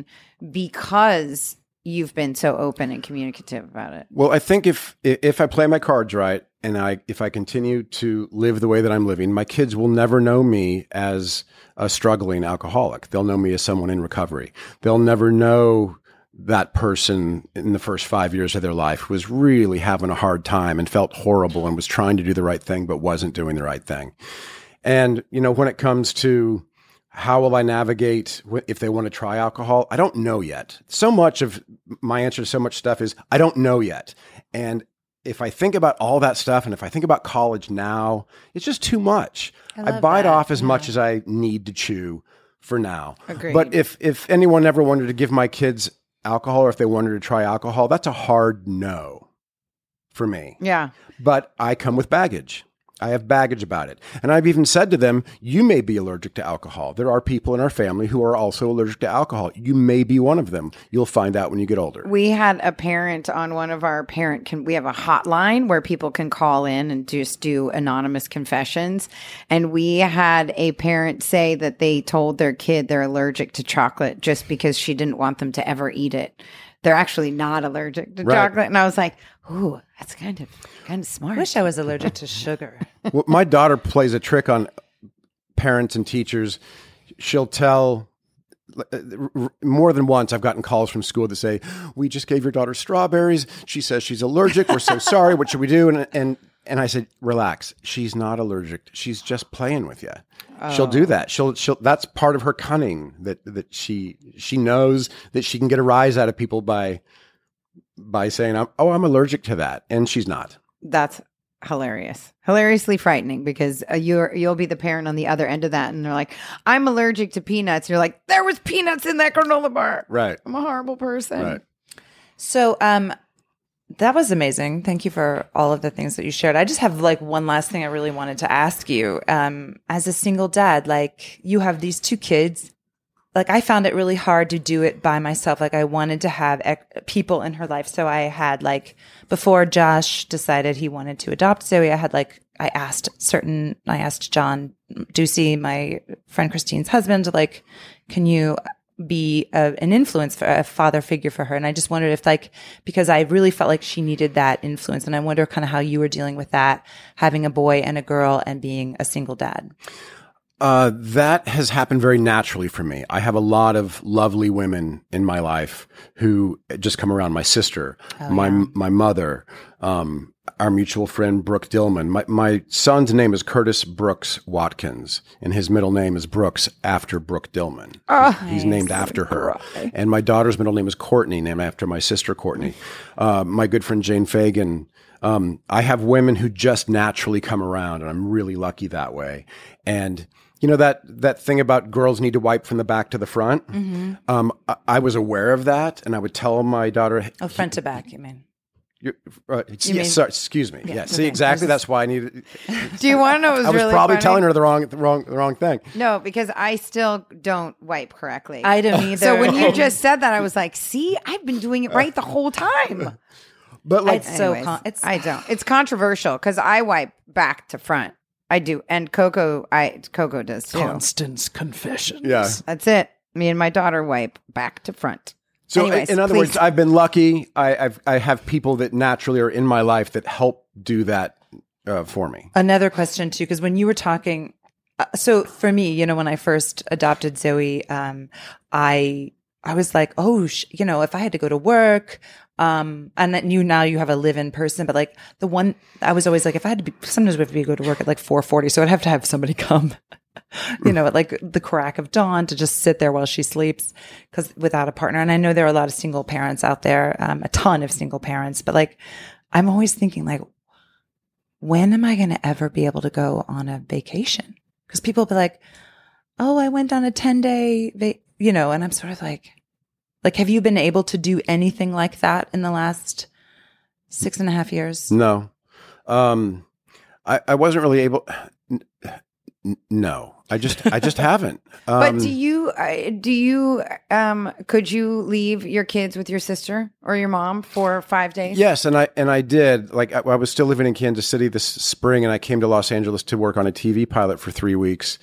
because you've been so open and communicative about it. Well, I think if if I play my cards right, and I if I continue to live the way that I'm living, my kids will never know me as a struggling alcoholic. They'll know me as someone in recovery. They'll never know that person in the first five years of their life who was really having a hard time and felt horrible and was trying to do the right thing but wasn't doing the right thing. And, you know, when it comes to how will I navigate if they want to try alcohol, I don't know yet. So much of my answer to so much stuff is I don't know yet. And if I think about all that stuff, and if I think about college now, it's just too much. I, I bite that. off as Yeah. much as I need to chew for now. Agreed. But if if anyone ever wanted to give my kids alcohol, or if they wanted to try alcohol, that's a hard no for me. Yeah. But I come with baggage. I have baggage about it. And I've even said to them, you may be allergic to alcohol. There are people in our family who are also allergic to alcohol. You may be one of them. You'll find out when you get older. We had a parent on one of our parent, can, we have a hotline where people can call in and just do anonymous confessions. And we had a parent say that they told their kid they're allergic to chocolate just because she didn't want them to ever eat it. They're actually not allergic to Right. chocolate. And I was like, ooh, that's kind of kind of smart. I wish I was allergic to sugar. Well, my daughter plays a trick on parents and teachers. She'll tell more than once, I've gotten calls from school that say, we just gave your daughter strawberries. She says she's allergic. We're so sorry. What should we do? And, and, and I said, relax. She's not allergic. She's just playing with you. Oh. She'll do that. She'll, she'll, that's part of her cunning, that, that she, she knows that she can get a rise out of people by, by saying, oh, I'm allergic to that. And she's not. That's hilarious. Hilariously frightening, because uh, you're, you'll be the parent on the other end of that. And they're like, I'm allergic to peanuts. And you're like, there was peanuts in that granola bar. Right. I'm a horrible person. Right. So, um, that was amazing. Thank you for all of the things that you shared. I just have like one last thing I really wanted to ask you. Um, as a single dad, like you have these two kids. Like I found it really hard to do it by myself. Like I wanted to have ec- people in her life. So I had like, before Josh decided he wanted to adopt Zoe, I had like, I asked certain, I asked John Ducey, my friend Christine's husband, like, can you be a, an influence for a father figure for her? And I just wondered if like, because I really felt like she needed that influence. And I wonder kind of how you were dealing with that, having a boy and a girl and being a single dad. Uh, that has happened very naturally for me. I have a lot of lovely women in my life who just come around. My sister, Oh, my yeah. my mother, um, our mutual friend Brooke Dillman. My my son's name is Curtis Brooks Watkins, and his middle name is Brooks after Brooke Dillman. he's, he's named after her. And my daughter's middle name is Courtney, named after my sister Courtney. Uh, my good friend Jane Fagan. Um, I have women who just naturally come around, and I'm really lucky that way. And you know, that, that thing about girls need to wipe from the back to the front. Mm-hmm. Um, I, I was aware of that, and I would tell my daughter, Oh, front to back, you mean? You're, uh, yes, mean- sorry, excuse me. Yeah, Yeah, see, okay. exactly. I was That's why I needed. Do you want to know what was I was really probably funny? telling her the wrong, the wrong, the wrong thing. No, because I still don't wipe correctly. I don't either. So when you just said that, I was like, see, I've been doing it right the whole time. But like, It's so Anyways, con- it's- I don't. It's controversial because I wipe back to front. I do. And Coco, I Coco does too. Constance Confessions. yeah. That's it. Me and my daughter wipe back to front. So Anyways, in other please. words, I've been lucky. I, I've I have people that naturally are in my life that help do that uh, for me. Another question too, because when you were talking, uh, so for me, you know, when I first adopted Zoe, um, I I was like, oh, sh- you know, if I had to go to work, um, and then you now you have a live-in person, but like the one I was always like, if I had to be, sometimes we have to be, go to work at like four forty, so I'd have to have somebody come. you know, at like the crack of dawn to just sit there while she sleeps because without a partner. And I know there are a lot of single parents out there, um, a ton of single parents, but like, I'm always thinking like, when am I going to ever be able to go on a vacation? Because people will be like, oh, I went on a ten day, va-, you know, and I'm sort of like, like, have you been able to do anything like that in the last six and a half years? No. Um, I, I wasn't really able. N- n- no, I just, I just haven't. Um, But do you, uh, do you, um, could you leave your kids with your sister or your mom for five days? Yes, and I and I did. Like I, I was still living in Kansas City this spring, and I came to Los Angeles to work on a T V pilot for three weeks.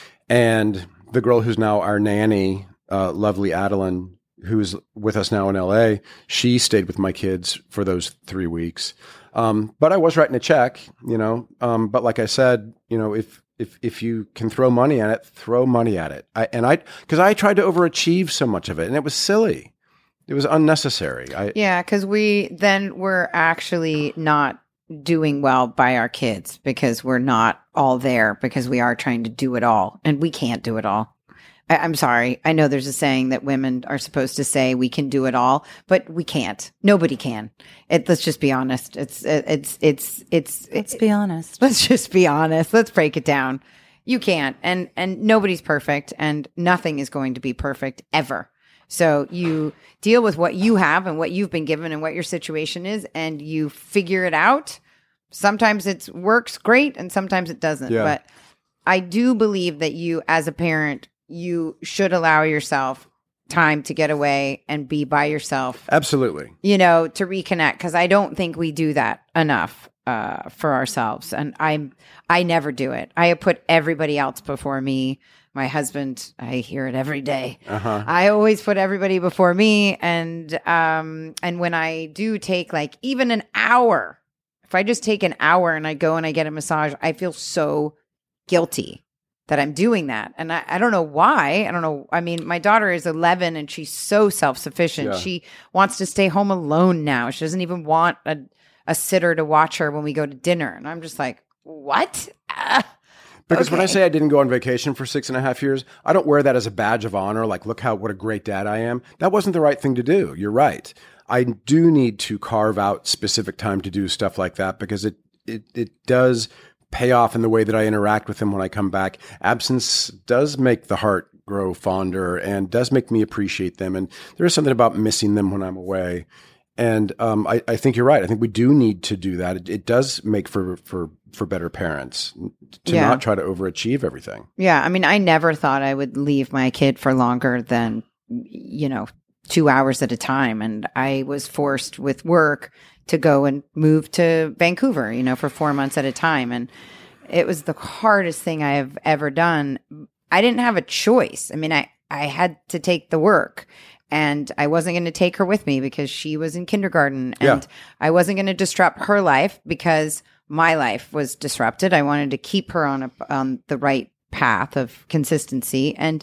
And the girl who's now our nanny, uh, lovely Adeline, who's with us now in L A, she stayed with my kids for those three weeks. Um, but I was writing a check, you know. Um, but like I said, you know, if if if you can throw money at it, throw money at it. I, and I because I tried to overachieve so much of it, and it was silly. It was unnecessary. I, Yeah, because we then we're actually not doing well by our kids because we're not all there because we are trying to do it all and we can't do it all. I, I'm sorry. I know there's a saying that women are supposed to say we can do it all, but we can't. Nobody can. It, let's just be honest. It's it, it's it's it's Let's be honest. Let's just be honest. Let's break it down. You can't, and and nobody's perfect, and nothing is going to be perfect ever. So you deal with what you have and what you've been given and what your situation is, and you figure it out. Sometimes it works great, and sometimes it doesn't. Yeah. But I do believe that you, as a parent, you should allow yourself time to get away and be by yourself. Absolutely. You know, to reconnect, because I don't think we do that enough uh, for ourselves. And I'm, I never do it. I put everybody else before me. My husband, I hear it every day. Uh-huh. I always put everybody before me. And, um, and when I do take like even an hour, if I just take an hour and I go and I get a massage, I feel so guilty that I'm doing that. And I, I don't know why. I don't know. I mean, my daughter is eleven and she's so self-sufficient. Yeah. She wants to stay home alone now. She doesn't even want a, a sitter to watch her when we go to dinner. And I'm just like, what? Ah. Because when I Okay. say I didn't go on vacation for six and a half years, I don't wear that as a badge of honor. Like, look how what a great dad I am. That wasn't the right thing to do. You're right. I do need to carve out specific time to do stuff like that because it it it does pay off in the way that I interact with them when I come back. Absence does make the heart grow fonder and does make me appreciate them. And there is something about missing them when I'm away. And um, I, I think you're right. I think we do need to do that. It, it does make for for for better parents to Yeah. not try to overachieve everything. Yeah. I mean, I never thought I would leave my kid for longer than, you know, two hours at a time. And I was forced with work to go and move to Vancouver, you know, for four months at a time. And it was the hardest thing I have ever done. I didn't have a choice. I mean, I, I had to take the work. And I wasn't going to take her with me because she was in kindergarten. And Yeah. I wasn't going to disrupt her life because my life was disrupted. I wanted to keep her on a, on the right path of consistency. And,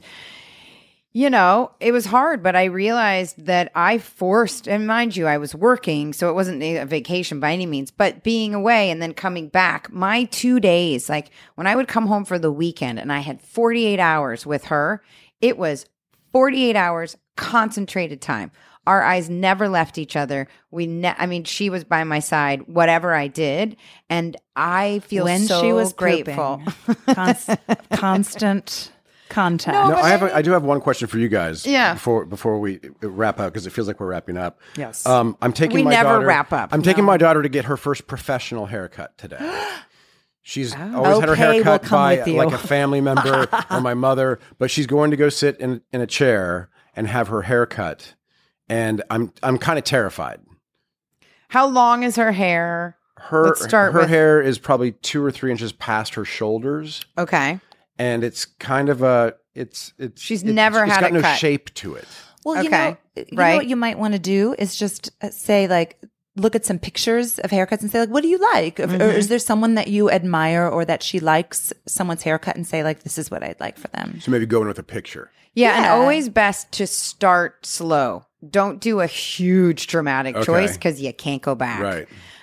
you know, it was hard, but I realized that I forced, and mind you, I was working, so it wasn't a vacation by any means, but being away and then coming back, my two days, like when I would come home for the weekend and I had forty-eight hours with her, it was forty-eight hours concentrated time. Our eyes never left each other. We, ne- I mean, she was by my side, whatever I did, and I feel when so she was grateful. pooping. Const- constant contact. No, I have. A, I do have one question for you guys. Yeah. Before before we wrap up, because it feels like we're wrapping up. Yes. Um, I'm taking. We my never daughter, wrap up. I'm taking No. my daughter to get her first professional haircut today. She's always had her Okay, hair we'll cut come by with you. like a family member or my mother, but she's going to go sit in in a chair and have her hair cut, and I'm I'm kind of terrified. How long is her hair? Her Let's start her with- hair is probably two or three inches past her shoulders, Okay. and it's kind of a it's it's She's it's, never it's had got a no cut. shape to it. Well, you Okay. know, you Right. know what you might want to do is just uh, say like, look at some pictures of haircuts and say like, what do you like? Or- Mm-hmm. Or is there someone that you admire or that she likes someone's haircut and say like, this is what I'd like for them? So maybe go in with a picture. Yeah, and Yeah. always best to start slow. Don't do a huge dramatic Okay. choice because you can't go back. Right.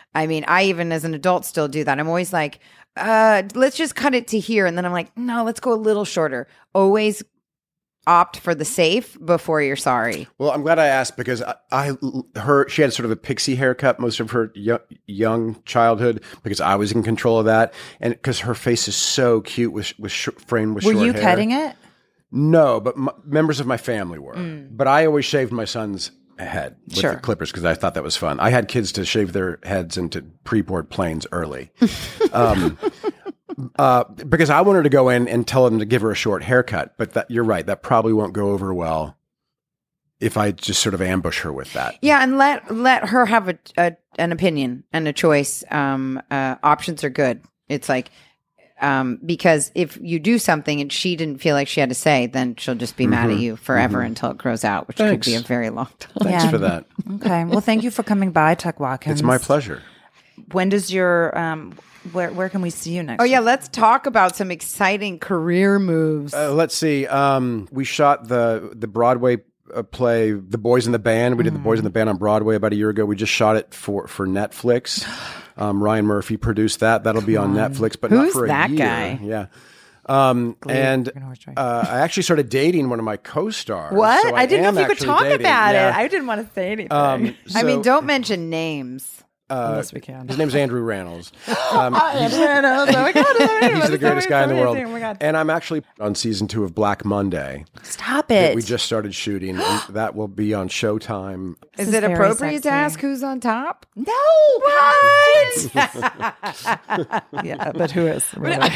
I mean, I even as an adult still do that. I'm always like, uh, let's just cut it to here. And then I'm like, no, let's go a little shorter. Always opt for the safe before you're sorry. Well, I'm glad I asked because I, I her she had sort of a pixie haircut most of her young, young childhood because I was in control of that, and because her face is so cute with with sh- framed with Were short you hair. cutting it? No, but m- members of my family were. Mm. But I always shaved my son's head with Sure. the clippers because I thought that was fun. I had kids to shave their heads into pre-board planes early. um, uh, because I wanted to go in and tell them to give her a short haircut. But that, you're right. That probably won't go over well if I just sort of ambush her with that. Yeah, and let let her have a, a an opinion and a choice. Um, uh, options are good. It's like um, because if you do something and she didn't feel like she had to say, then she'll just be mad at you forever until it grows out, which Thanks. could be a very long time. Thanks Yeah. for that. Okay. Well, thank you for coming by, Tuck Watkins. It's my pleasure. When does your um where where can we see you next? Oh yeah, week? let's talk about some exciting career moves. Uh, let's see. Um, we shot the the Broadway uh, play, The Boys in the Band. We did The Boys in the Band on Broadway about a year ago. We just shot it for for Netflix. Um, Ryan Murphy produced that. That'll be on Netflix, but not Who's for a that year. guy? Yeah. Um, and Green Horse Drive. uh, I actually started dating one of my co-stars. What? so I didn't know am if you could actually talk dating. about Yeah. it. I didn't want to say anything. Um, I mean, so, don't mention names. uh, Unless we can. His name's Andrew Reynolds. Um, he's, oh my God, he's the greatest guy in the world. Oh my God. And I'm actually on season two of Black Monday. Stop that it. we just started shooting. And that will be on Showtime. Is is it very appropriate to sexy. ask who's on top? No. What? yeah, but who is? Really?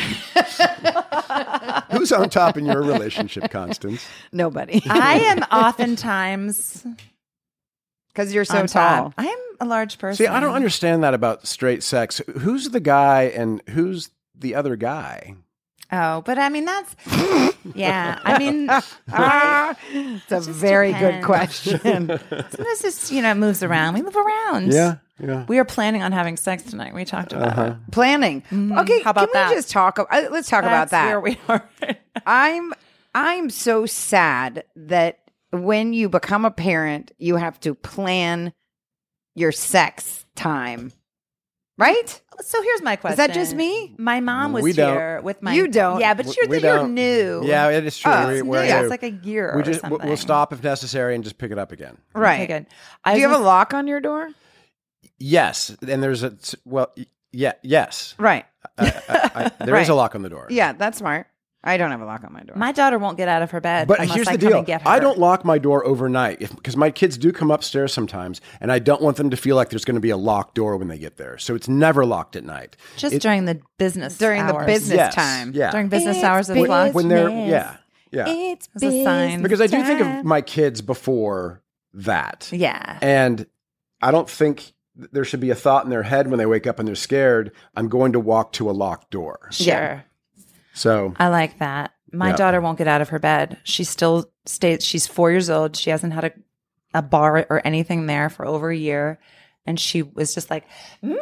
Who's on top in your relationship, Constance? Nobody. I am oftentimes Because you're so on tall. top. I'm a large person. See, I don't understand that about straight sex. Who's the guy and who's the other guy? Oh, but I mean that's yeah. I mean, Ah, it's a just very good depends. question. sometimes this you know moves around. We move around. Yeah, yeah. We are planning on having sex tonight. We talked about it. Planning. Okay, How about can we that? just talk? Uh, let's talk about That's that. Where we are. I'm I'm so sad that when you become a parent, you have to plan your sex time. Right? So here's my question: Is that just me? My mom was We don't. here with my. You don't. Yeah, but you're We you're don't. new. Yeah, it is true. Oh, we, it's we're new. yeah, new. it's like a year. we or just we'll- something. we'll stop if necessary and just pick it up again. Right. Okay, good. I Do you was have a gonna- lock on your door? Yes, and there's a well, y- yeah, yes. Right. I, I, I, there is Right. a lock on the door. Yeah, that's smart. I don't have a lock on my door. My daughter won't get out of her bed. But unless here's I the come deal: and get her. I don't lock my door overnight because my kids do come upstairs sometimes, and I don't want them to feel like there's going to be a locked door when they get there. So it's never locked at night. just It- during the business During the hours. business Yes, time. yeah. during business It's hours of business. clock. when they're yeah, yeah. It's It's a sign. Because I do think time. of my kids before that. Yeah. And I don't think th- there should be a thought in their head when they wake up and they're scared, I'm going to walk to a locked door. Sure. Yeah. So I like that. My Yeah. daughter won't get out of her bed. She still stays, she's four years old. She hasn't had a, a bar or anything there for over a year. And she was just like, Mama!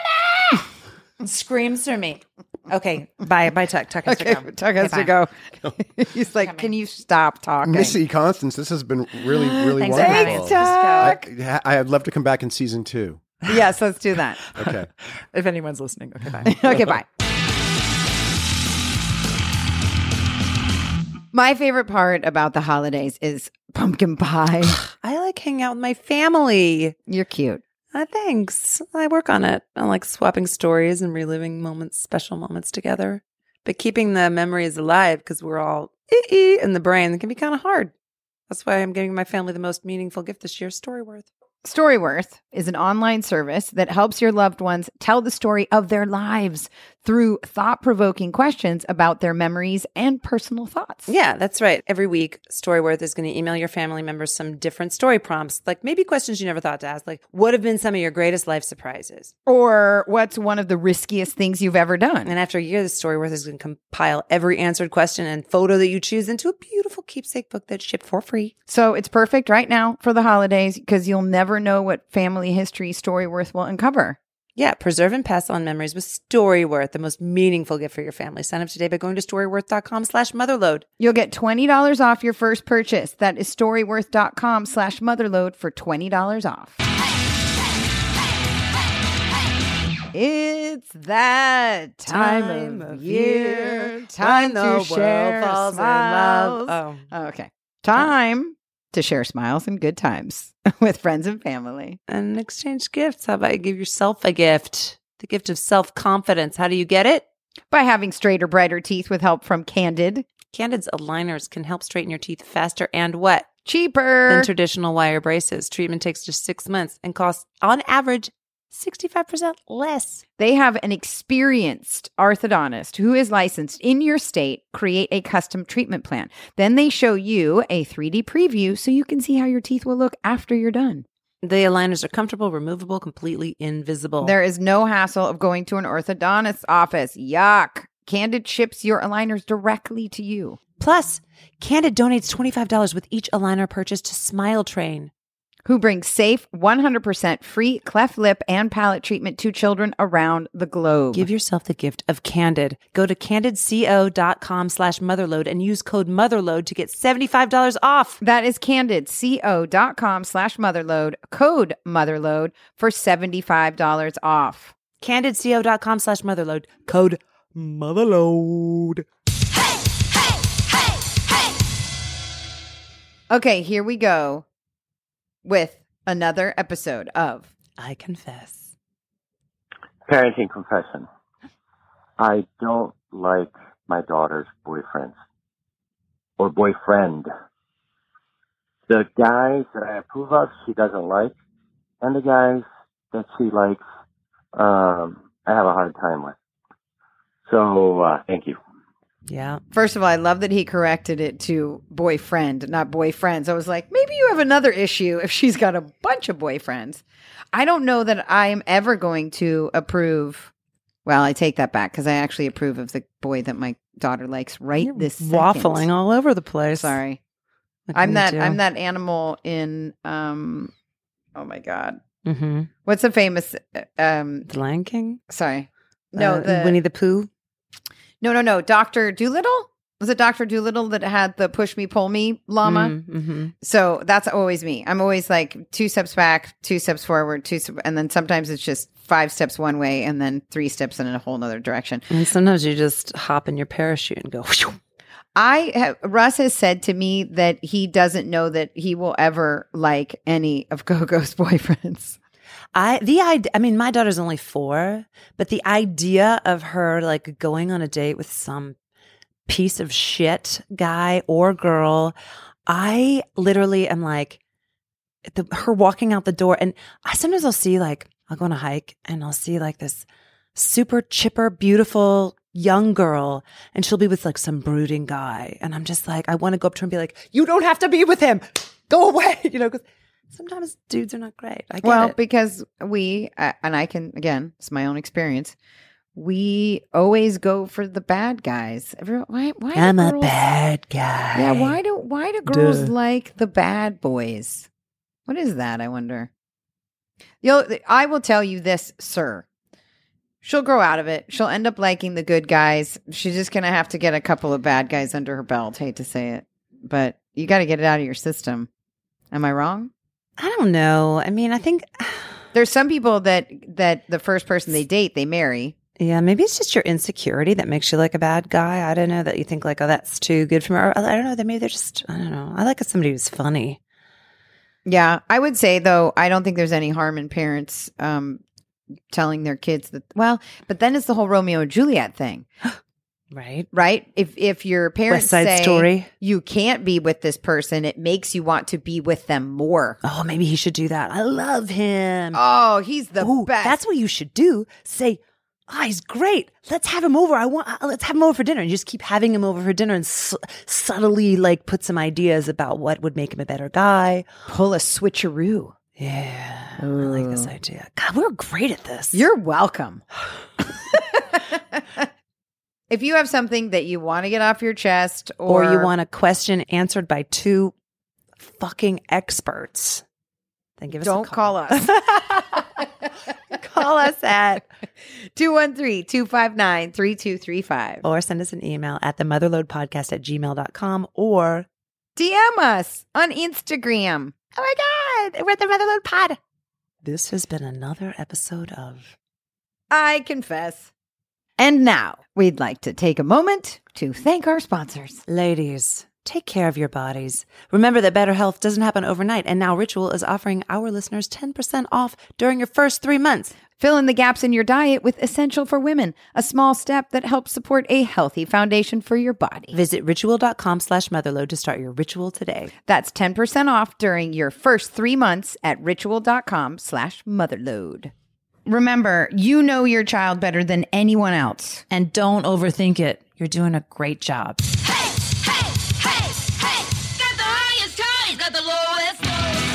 Screams for me. Okay. Bye. Bye, Tuck. Tuck has Okay, to go. Tuck has Okay, to bye. go. He's like, can you stop talking? Missy Constance, this has been really, really Thanks for having wonderful. us. Just go. I, I'd love to come back in season two. Yes, let's do that. Okay. If anyone's listening. Okay, bye. Okay, bye. My favorite part about the holidays is pumpkin pie. I like hanging out with my family. You're cute. Uh, thanks. I work on it. I like swapping stories and reliving moments, special moments together. But keeping the memories alive because we're all ee in the brain can be kind of hard. That's why I'm giving my family the most meaningful gift this year, Storyworth. Storyworth is an online service that helps your loved ones tell the story of their lives through thought-provoking questions about their memories and personal thoughts. Yeah, that's right. Every week, Storyworth is going to email your family members some different story prompts, like maybe questions you never thought to ask, like what have been some of your greatest life surprises? Or what's one of the riskiest things you've ever done? And after a year, the Storyworth is going to compile every answered question and photo that you choose into a beautiful keepsake book that's shipped for free. So it's perfect right now for the holidays because you'll never know what family history Storyworth will uncover. Yeah, preserve and pass on memories with Storyworth, the most meaningful gift for your family. Sign up today by going to storyworth.com slash motherload. You'll get twenty dollars off your first purchase. That is storyworth.com slash motherload for twenty dollars off. It's that time, Time of of year. year, Time when the to world share falls in smiles. love. Oh, okay. Time to share smiles and good times with friends and family. And exchange gifts. How about you give yourself a gift? The gift of self-confidence. How do you get it? By having straighter, brighter teeth with help from Candid. Candid's aligners can help straighten your teeth faster and what? Cheaper. Than traditional wire braces. Treatment takes just six months and costs, on average, sixty-five percent less. They have an experienced orthodontist who is licensed in your state create a custom treatment plan. Then they show you a three D preview so you can see how your teeth will look after you're done. The aligners are comfortable, removable, completely invisible. There is no hassle of going to an orthodontist's office. Yuck. Candid ships your aligners directly to you. Plus, Candid donates twenty-five dollars with each aligner purchase to Smile Train, who brings safe, one hundred percent free cleft lip and palate treatment to children around the globe. Give yourself the gift of Candid. Go to candidco.com slash motherload and use code motherload to get seventy-five dollars off. That is candidco.com slash motherload, code motherload for seventy-five dollars off. Candidco.com slash motherload, code motherload. Okay, here we go with another episode of I Confess. Parenting confession. I don't like my daughter's boyfriends or boyfriend. The guys that I approve of, she doesn't like, and the guys that she likes, um, I have a hard time with. So, uh, thank you. Yeah. First of all, I love that he corrected it to boyfriend, not boyfriends. I was like, maybe you have another issue if she's got a bunch of boyfriends. I don't know that I am ever going to approve. Well, I take that back because I actually approve of the boy that my daughter likes right You're this second. waffling all over the place. Sorry. What can I'm you that do? I'm that animal in um oh my God. Mm-hmm. What's the famous uh, um The Lion King? sorry. No, Uh, the Winnie the Pooh? No, no, no. Doctor Doolittle? Was it Doctor Doolittle that had the push me, pull me llama? Mm-hmm. So that's always me. I'm always like two steps back, two steps forward, two, step- and then sometimes it's just five steps one way and then three steps in a whole nother direction. And sometimes you just hop in your parachute and go, whew. I have, Russ has said to me that he doesn't know that he will ever like any of Gogo's boyfriends. I the idea. I mean, my daughter's only four, but the idea of her like going on a date with some piece of shit guy or girl, I literally am like, the, her walking out the door, and I sometimes I'll see like I'll go on a hike and I'll see like this super chipper, beautiful young girl, and she'll be with like some brooding guy, and I'm just like, I want to go up to her and be like, you don't have to be with him, go away, you know, because. Sometimes dudes are not great. I get Well, it. because we, uh, and I can, again, it's my own experience. We always go for the bad guys. Everyone, why? Why? do I'm a girls- bad guy. Yeah. Why do Why do girls Duh. like the bad boys? What is that? I wonder. You'll. I will tell you this, sir. She'll grow out of it. She'll end up liking the good guys. She's just gonna have to get a couple of bad guys under her belt. Hate to say it, but you got to get it out of your system. Am I wrong? I don't know. I mean, I think, There's some people that that the first person they date, they marry. yeah, maybe it's just your insecurity that makes you like a bad guy. I don't know, that you think like, oh, that's too good for me. Or I don't know, that maybe they're just, I don't know. I like somebody who's funny. Yeah, I would say though, I don't think there's any harm in parents um, telling their kids that. Well, but then it's the whole Romeo and Juliet thing, Right? right? If if your parents West Side say Story. you can't be with this person, it makes you want to be with them more. Oh, maybe he should do that. I love him. Oh, he's the Ooh, best. that's what you should do. Say, ah, he's great. Let's have him over. I want. Uh, let's have him over for dinner. And you just keep having him over for dinner, and su- subtly like put some ideas about what would make him a better guy. Pull a switcheroo. Yeah, I like this idea. God, we're great at this. You're welcome. If you have something that you want to get off your chest, or, or you want a question answered by two fucking experts, then give us don't a call. call us. Call us at two one three, two five nine, three two three five. or send us an email at the motherloadpodcast at gmail dot com or D M us on Instagram. oh my God, we're at the Motherload Pod. This has been another episode of I confess. And now we'd like to take a moment to thank our sponsors. Ladies, take care of your bodies. Remember that better health doesn't happen overnight, and now Ritual is offering our listeners ten percent off during your first three months. Fill in the gaps in your diet with Essential for Women, a small step that helps support a healthy foundation for your body. Visit ritual.com slash motherload to start your ritual today. That's ten percent off during your first three months at ritual.com slash motherload. Remember, you know your child better than anyone else. And don't overthink it. You're doing a great job. Hey, hey, hey, hey. Got the highest highs, got the lowest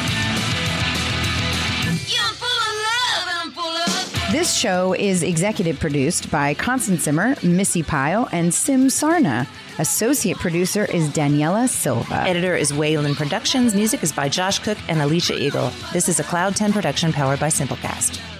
lows. Yeah, I'm full of love and I'm full of... This show is executive produced by Constance Zimmer, Missy Pyle, and Sim Sarna. Associate producer is Daniela Silva. Editor is Waylon Productions. Music is by Josh Cook and Alicia Eagle. This is a Cloud ten production powered by Simplecast.